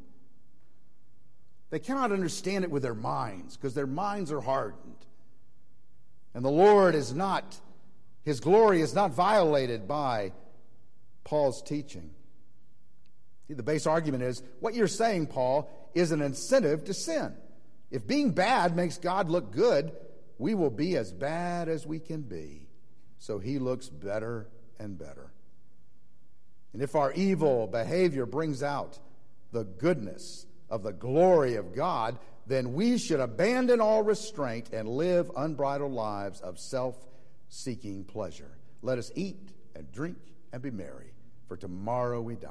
They cannot understand it with their minds because their minds are hardened. And the Lord is not, his glory is not violated by Paul's teaching. See, the base argument is, what you're saying, Paul, is an incentive to sin. If being bad makes God look good, we will be as bad as we can be, so he looks better and better. And if our evil behavior brings out the goodness of the glory of God, then we should abandon all restraint and live unbridled lives of self-seeking pleasure. Let us eat and drink and be merry, for tomorrow we die.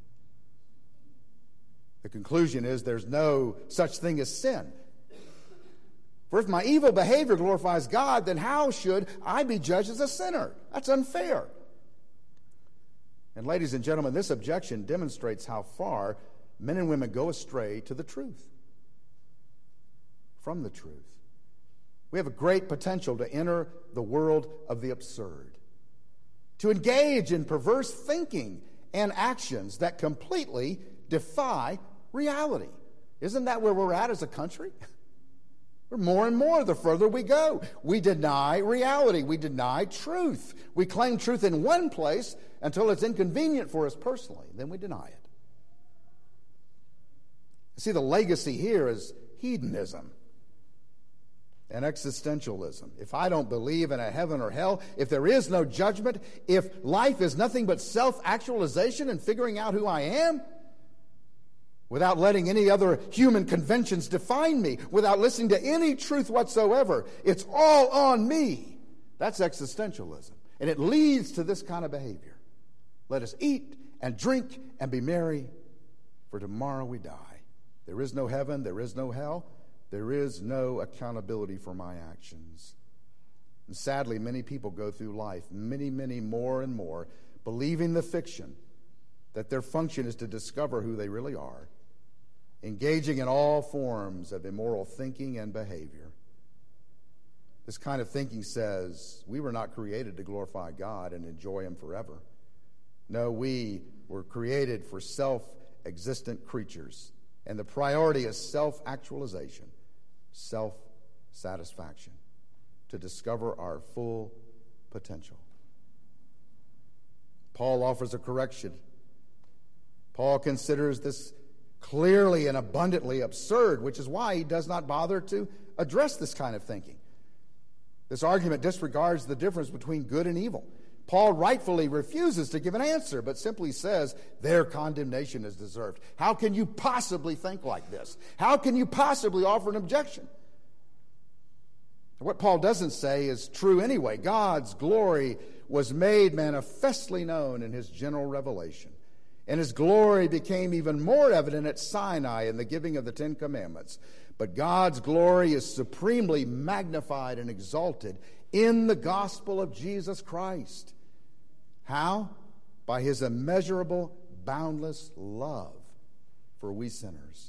The conclusion is there's no such thing as sin. For if my evil behavior glorifies God, then how should I be judged as a sinner? That's unfair. And ladies and gentlemen, this objection demonstrates how far men and women go astray to the truth, from the truth. We have a great potential to enter the world of the absurd, to engage in perverse thinking and actions that completely defy reality. Isn't that where we're at as a country? We're more and more the further we go. We deny reality. We deny truth. We claim truth in one place until it's inconvenient for us personally. Then we deny it. See, the legacy here is hedonism and existentialism. If I don't believe in a heaven or hell, if there is no judgment, if life is nothing but self-actualization and figuring out who I am, without letting any other human conventions define me, without listening to any truth whatsoever, it's all on me. That's existentialism. And it leads to this kind of behavior. Let us eat and drink and be merry, for tomorrow we die. There is no heaven, there is no hell, there is no accountability for my actions. And sadly, many people go through life, many, many more and more, believing the fiction that their function is to discover who they really are, engaging in all forms of immoral thinking and behavior. This kind of thinking says we were not created to glorify God and enjoy him forever. No, we were created for self-existent creatures, and the priority is self-actualization, self-satisfaction, to discover our full potential. Paul offers a correction. Paul considers this clearly and abundantly absurd, which is why he does not bother to address this kind of thinking. This argument disregards the difference between good and evil. Paul rightfully refuses to give an answer, but simply says their condemnation is deserved. How can you possibly think like this? How can you possibly offer an objection? What Paul doesn't say is true anyway. God's glory was made manifestly known in his general revelation. And his glory became even more evident at Sinai in the giving of the Ten Commandments. But God's glory is supremely magnified and exalted in the gospel of Jesus Christ. How? By his immeasurable, boundless love for we sinners.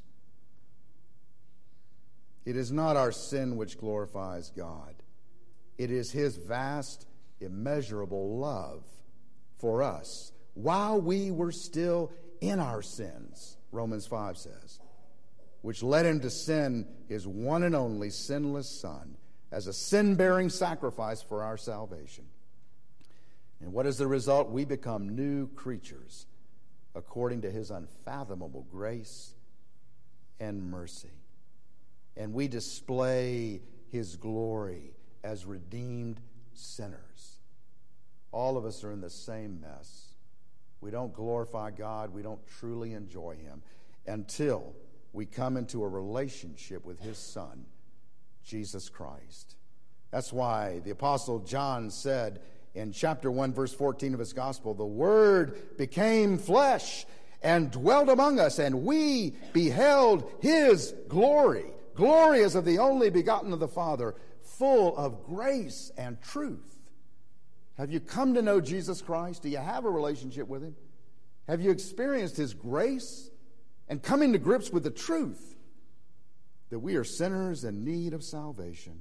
It is not our sin which glorifies God. It is his vast, immeasurable love for us while we were still in our sins, Romans five says, which led him to send his one and only sinless Son as a sin-bearing sacrifice for our salvation. And what is the result? We become new creatures according to his unfathomable grace and mercy. And we display his glory as redeemed sinners. All of us are in the same mess. We don't glorify God. We don't truly enjoy him until we come into a relationship with his Son, Jesus Christ. That's why the Apostle John said in chapter one, verse fourteen of his gospel, the Word became flesh and dwelt among us, and we beheld his glory. Glory as of the only begotten of the Father, full of grace and truth. Have you come to know Jesus Christ? Do you have a relationship with him? Have you experienced his grace and come into grips with the truth that we are sinners in need of salvation?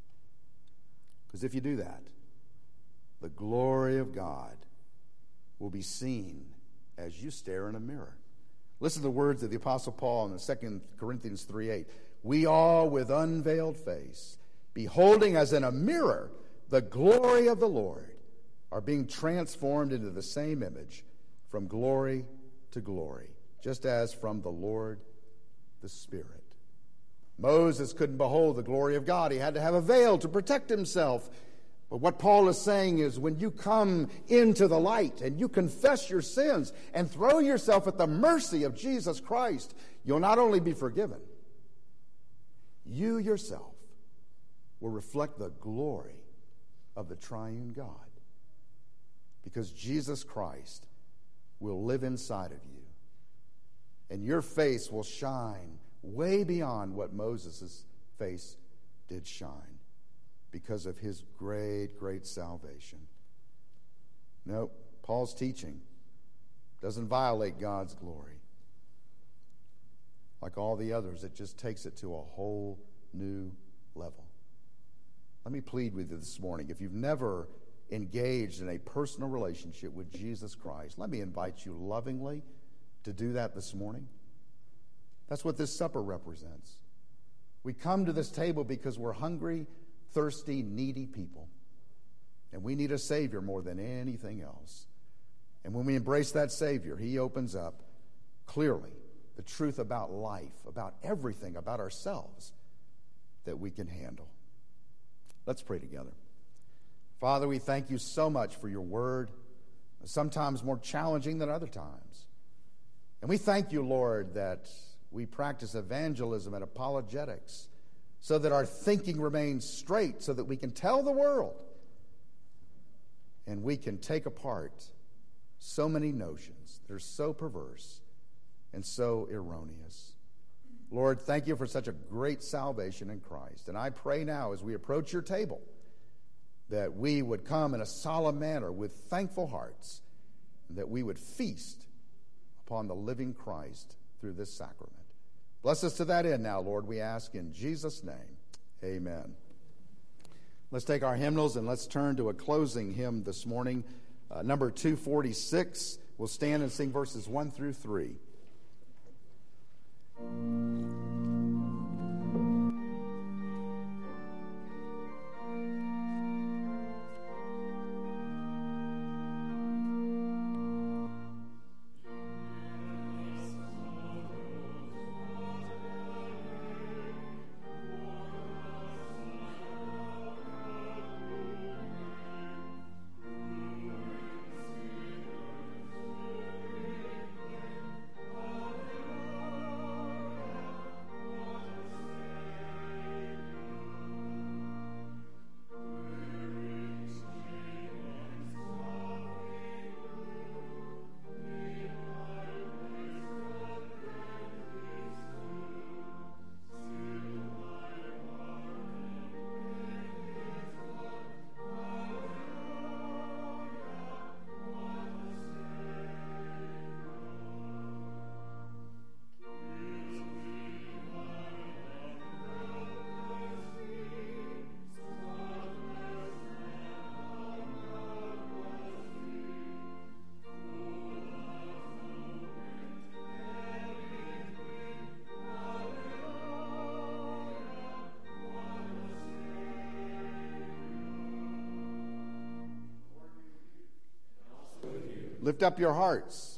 Because if you do that, the glory of God will be seen as you stare in a mirror. Listen to the words of the Apostle Paul in Second Corinthians three eight. We all with unveiled face, beholding as in a mirror the glory of the Lord, are being transformed into the same image from glory to glory, just as from the Lord the Spirit. Moses couldn't behold the glory of God. He had to have a veil to protect himself. But what Paul is saying is when you come into the light and you confess your sins and throw yourself at the mercy of Jesus Christ, you'll not only be forgiven, you yourself will reflect the glory of the triune God. Because Jesus Christ will live inside of you. And your face will shine way beyond what Moses' face did shine because of his great, great salvation. No, Paul's teaching doesn't violate God's glory. Like all the others, it just takes it to a whole new level. Let me plead with you this morning. If you've never engaged in a personal relationship with Jesus Christ, let me invite you lovingly to do that this morning. That's what this supper represents. We come to this table because we're hungry, thirsty, needy people. And we need a Savior more than anything else. And when we embrace that Savior, he opens up clearly the truth about life, about everything, about ourselves that we can handle. Let's pray together. Father, we thank you so much for your word, sometimes more challenging than other times. And we thank you, Lord, that we practice evangelism and apologetics so that our thinking remains straight, so that we can tell the world and we can take apart so many notions that are so perverse and so erroneous. Lord, thank you for such a great salvation in Christ. And I pray now as we approach your table that we would come in a solemn manner with thankful hearts, and that we would feast upon the living Christ through this sacrament. Bless us to that end now, Lord, we ask in Jesus' name. Amen. Let's take our hymnals and let's turn to a closing hymn this morning, uh, number two forty-six, We'll stand and sing verses one through three. Lift up your hearts.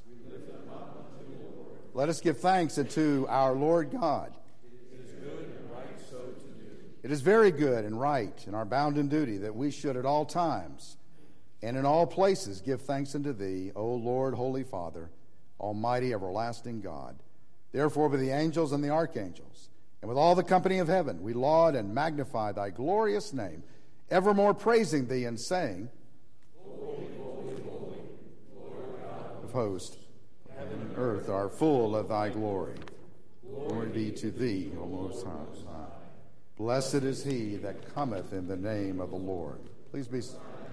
Let us give thanks unto our Lord God. It is good and right so to do. It is very good and right and our bounden duty that we should at all times and in all places give thanks unto thee, O Lord, Holy Father, Almighty, everlasting God. Therefore, with the angels and the archangels, and with all the company of heaven, we laud and magnify thy glorious name, evermore praising thee and saying, Holy, holy, holy, Lord God of hosts, heaven and earth are full of thy glory. Glory be to thee, O Most High. Blessed is he that cometh in the name of the Lord. Please be,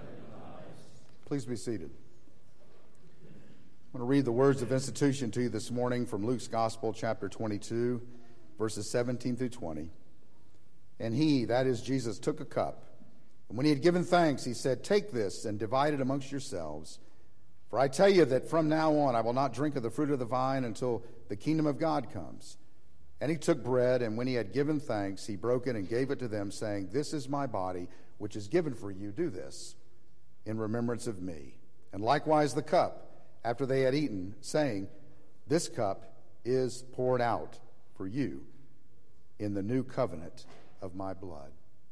please be seated. I'm going to read the words of institution to you this morning from Luke's Gospel, chapter twenty-two, verses seventeen through twenty. And he, that is Jesus, took a cup, and when he had given thanks, he said, Take this and divide it amongst yourselves. For I tell you that from now on I will not drink of the fruit of the vine until the kingdom of God comes. And he took bread, and when he had given thanks, he broke it and gave it to them, saying, This is my body, which is given for you. Do this in remembrance of me. And likewise the cup, after they had eaten, saying, This cup is poured out for you in the new covenant of my blood.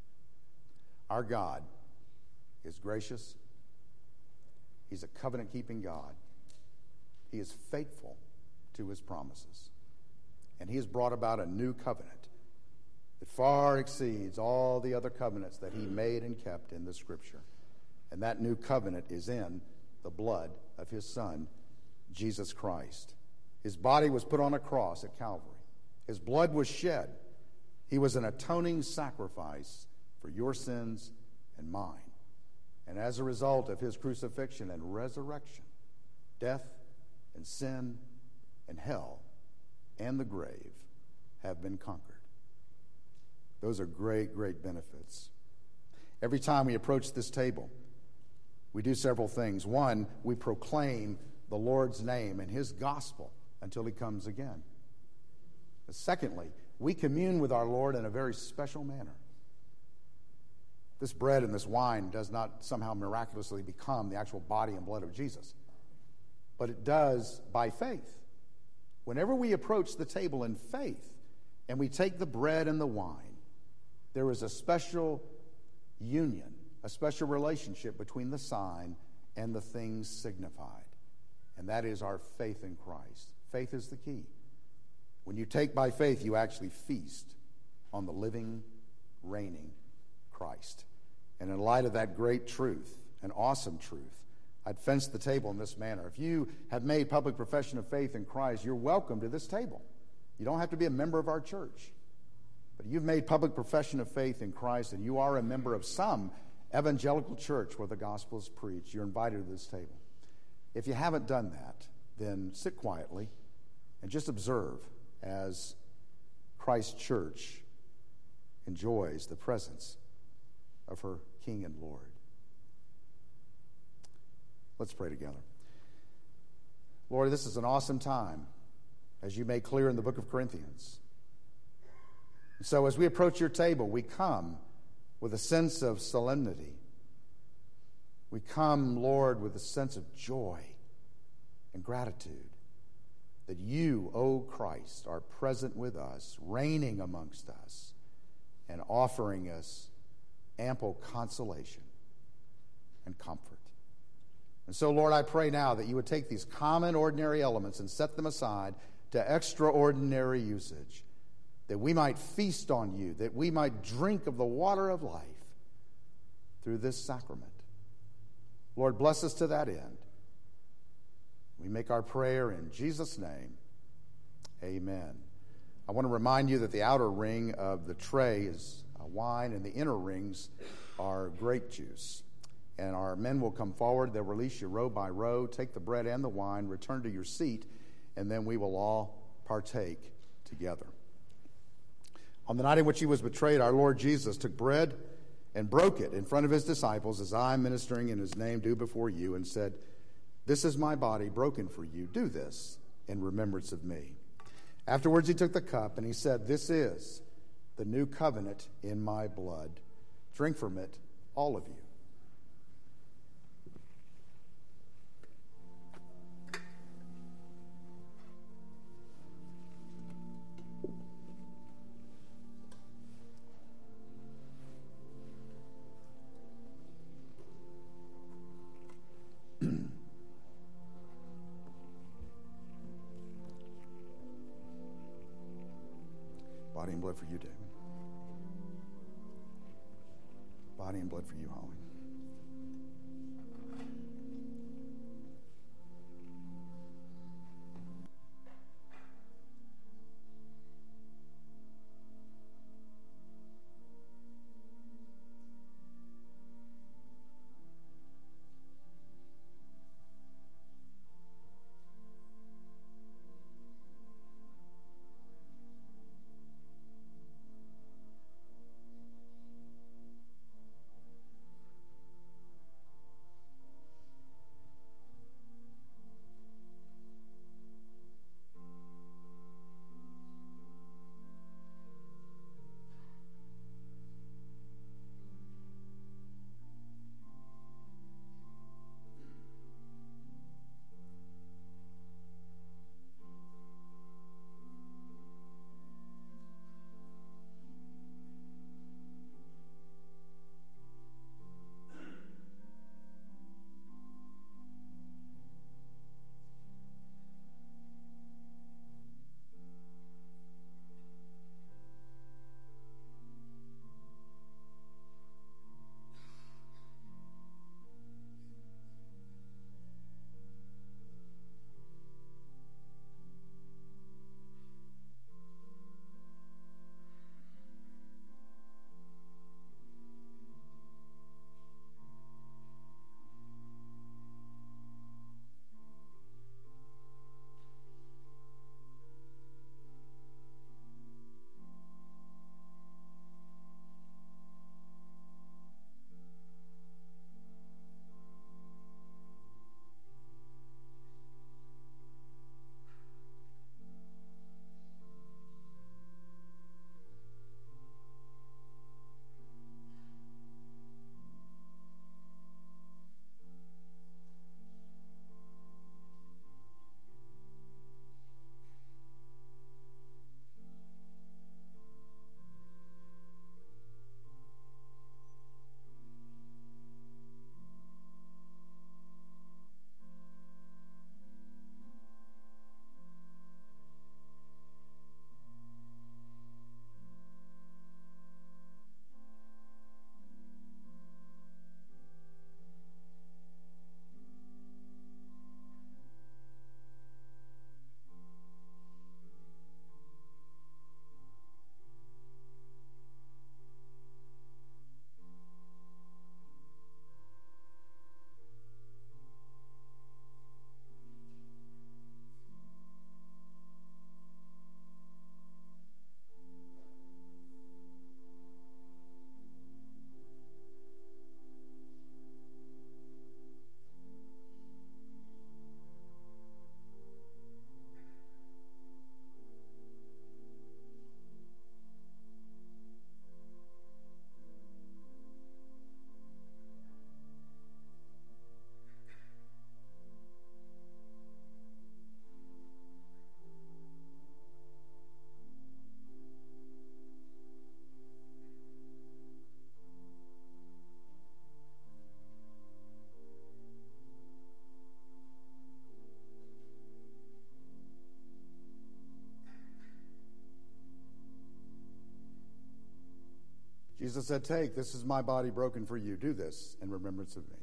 Our God is gracious. He's a covenant-keeping God. He is faithful to his promises. And he has brought about a new covenant that far exceeds all the other covenants that he made and kept in the Scripture. And that new covenant is in the blood of his Son, Jesus Christ. His body was put on a cross at Calvary. His blood was shed. He was an atoning sacrifice for your sins and mine. And as a result of his crucifixion and resurrection, death and sin and hell and the grave have been conquered. Those are great, great benefits. Every time we approach this table, we do several things. One, we proclaim the Lord's name and his gospel until he comes again. Secondly, we commune with our Lord in a very special manner. This bread and this wine does not somehow miraculously become the actual body and blood of Jesus, but it does by faith. Whenever we approach the table in faith and we take the bread and the wine, there is a special union, a special relationship between the sign and the things signified. And that is our faith in Christ. Faith is the key. When you take by faith, you actually feast on the living, reigning Christ. And in light of that great truth, an awesome truth, I'd fence the table in this manner. If you have made public profession of faith in Christ, you're welcome to this table. You don't have to be a member of our church. But you've made public profession of faith in Christ, and you are a member of some evangelical church where the gospel is preached. You're invited to this table. If you haven't done that, then sit quietly and just observe as Christ's church enjoys the presence of her King and Lord. Let's pray together. Lord, this is an awesome time, as you made clear in the book of Corinthians. And so as we approach your table, we come with a sense of solemnity. We come, Lord, with a sense of joy and gratitude that you, O Christ, are present with us, reigning amongst us, and offering us ample consolation and comfort. And so, Lord, I pray now that you would take these common, ordinary elements and set them aside to extraordinary usage, that we might feast on you, that we might drink of the water of life through this sacrament. Lord, bless us to that end. We make our prayer in Jesus' name. Amen. I want to remind you that the outer ring of the tray is wine and the inner rings are grape juice. And our men will come forward. They'll release you row by row, take the bread and the wine, return to your seat, and then we will all partake together. On the night in which he was betrayed, our Lord Jesus took bread and broke it in front of his disciples, as I, ministering in his name, do before you, and said, "This is my body broken for you. Do this in remembrance of me." Afterwards he took the cup, and he said, "This is the new covenant in my blood. Drink from it, all of you." Body and blood for you, David. Body and blood for you, Holly. Jesus said, "Take, this is my body broken for you. Do this in remembrance of me."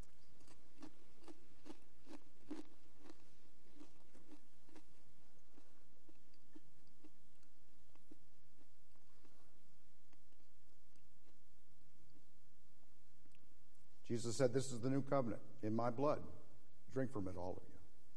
Jesus said, "This is the new covenant in my blood. Drink from it, all of you."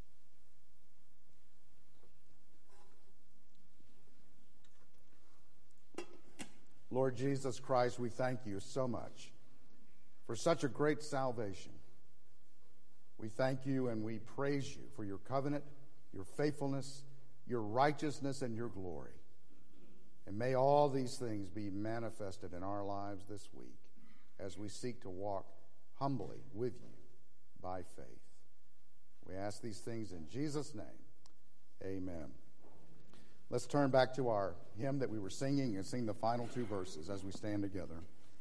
Lord Jesus Christ, we thank you so much for such a great salvation. We thank you and we praise you for your covenant, your faithfulness, your righteousness, and your glory. And may all these things be manifested in our lives this week as we seek to walk humbly with you by faith. We ask these things in Jesus' name. Amen. Let's turn back to our hymn that we were singing and sing the final two verses as we stand together.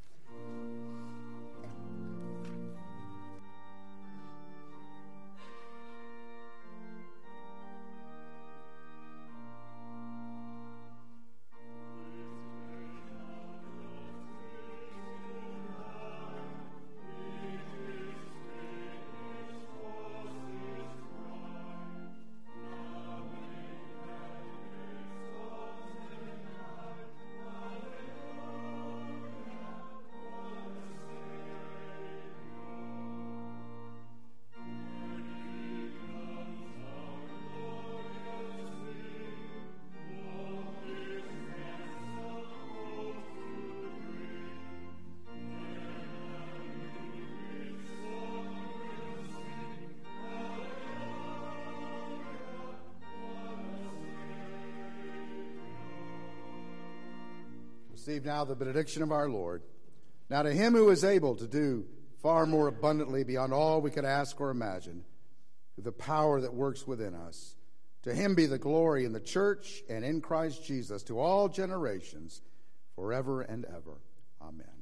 Receive now the benediction of our Lord. Now to him who is able to do far more abundantly beyond all we could ask or imagine, through the power that works within us, to him be the glory in the church and in Christ Jesus to all generations, forever and ever. Amen.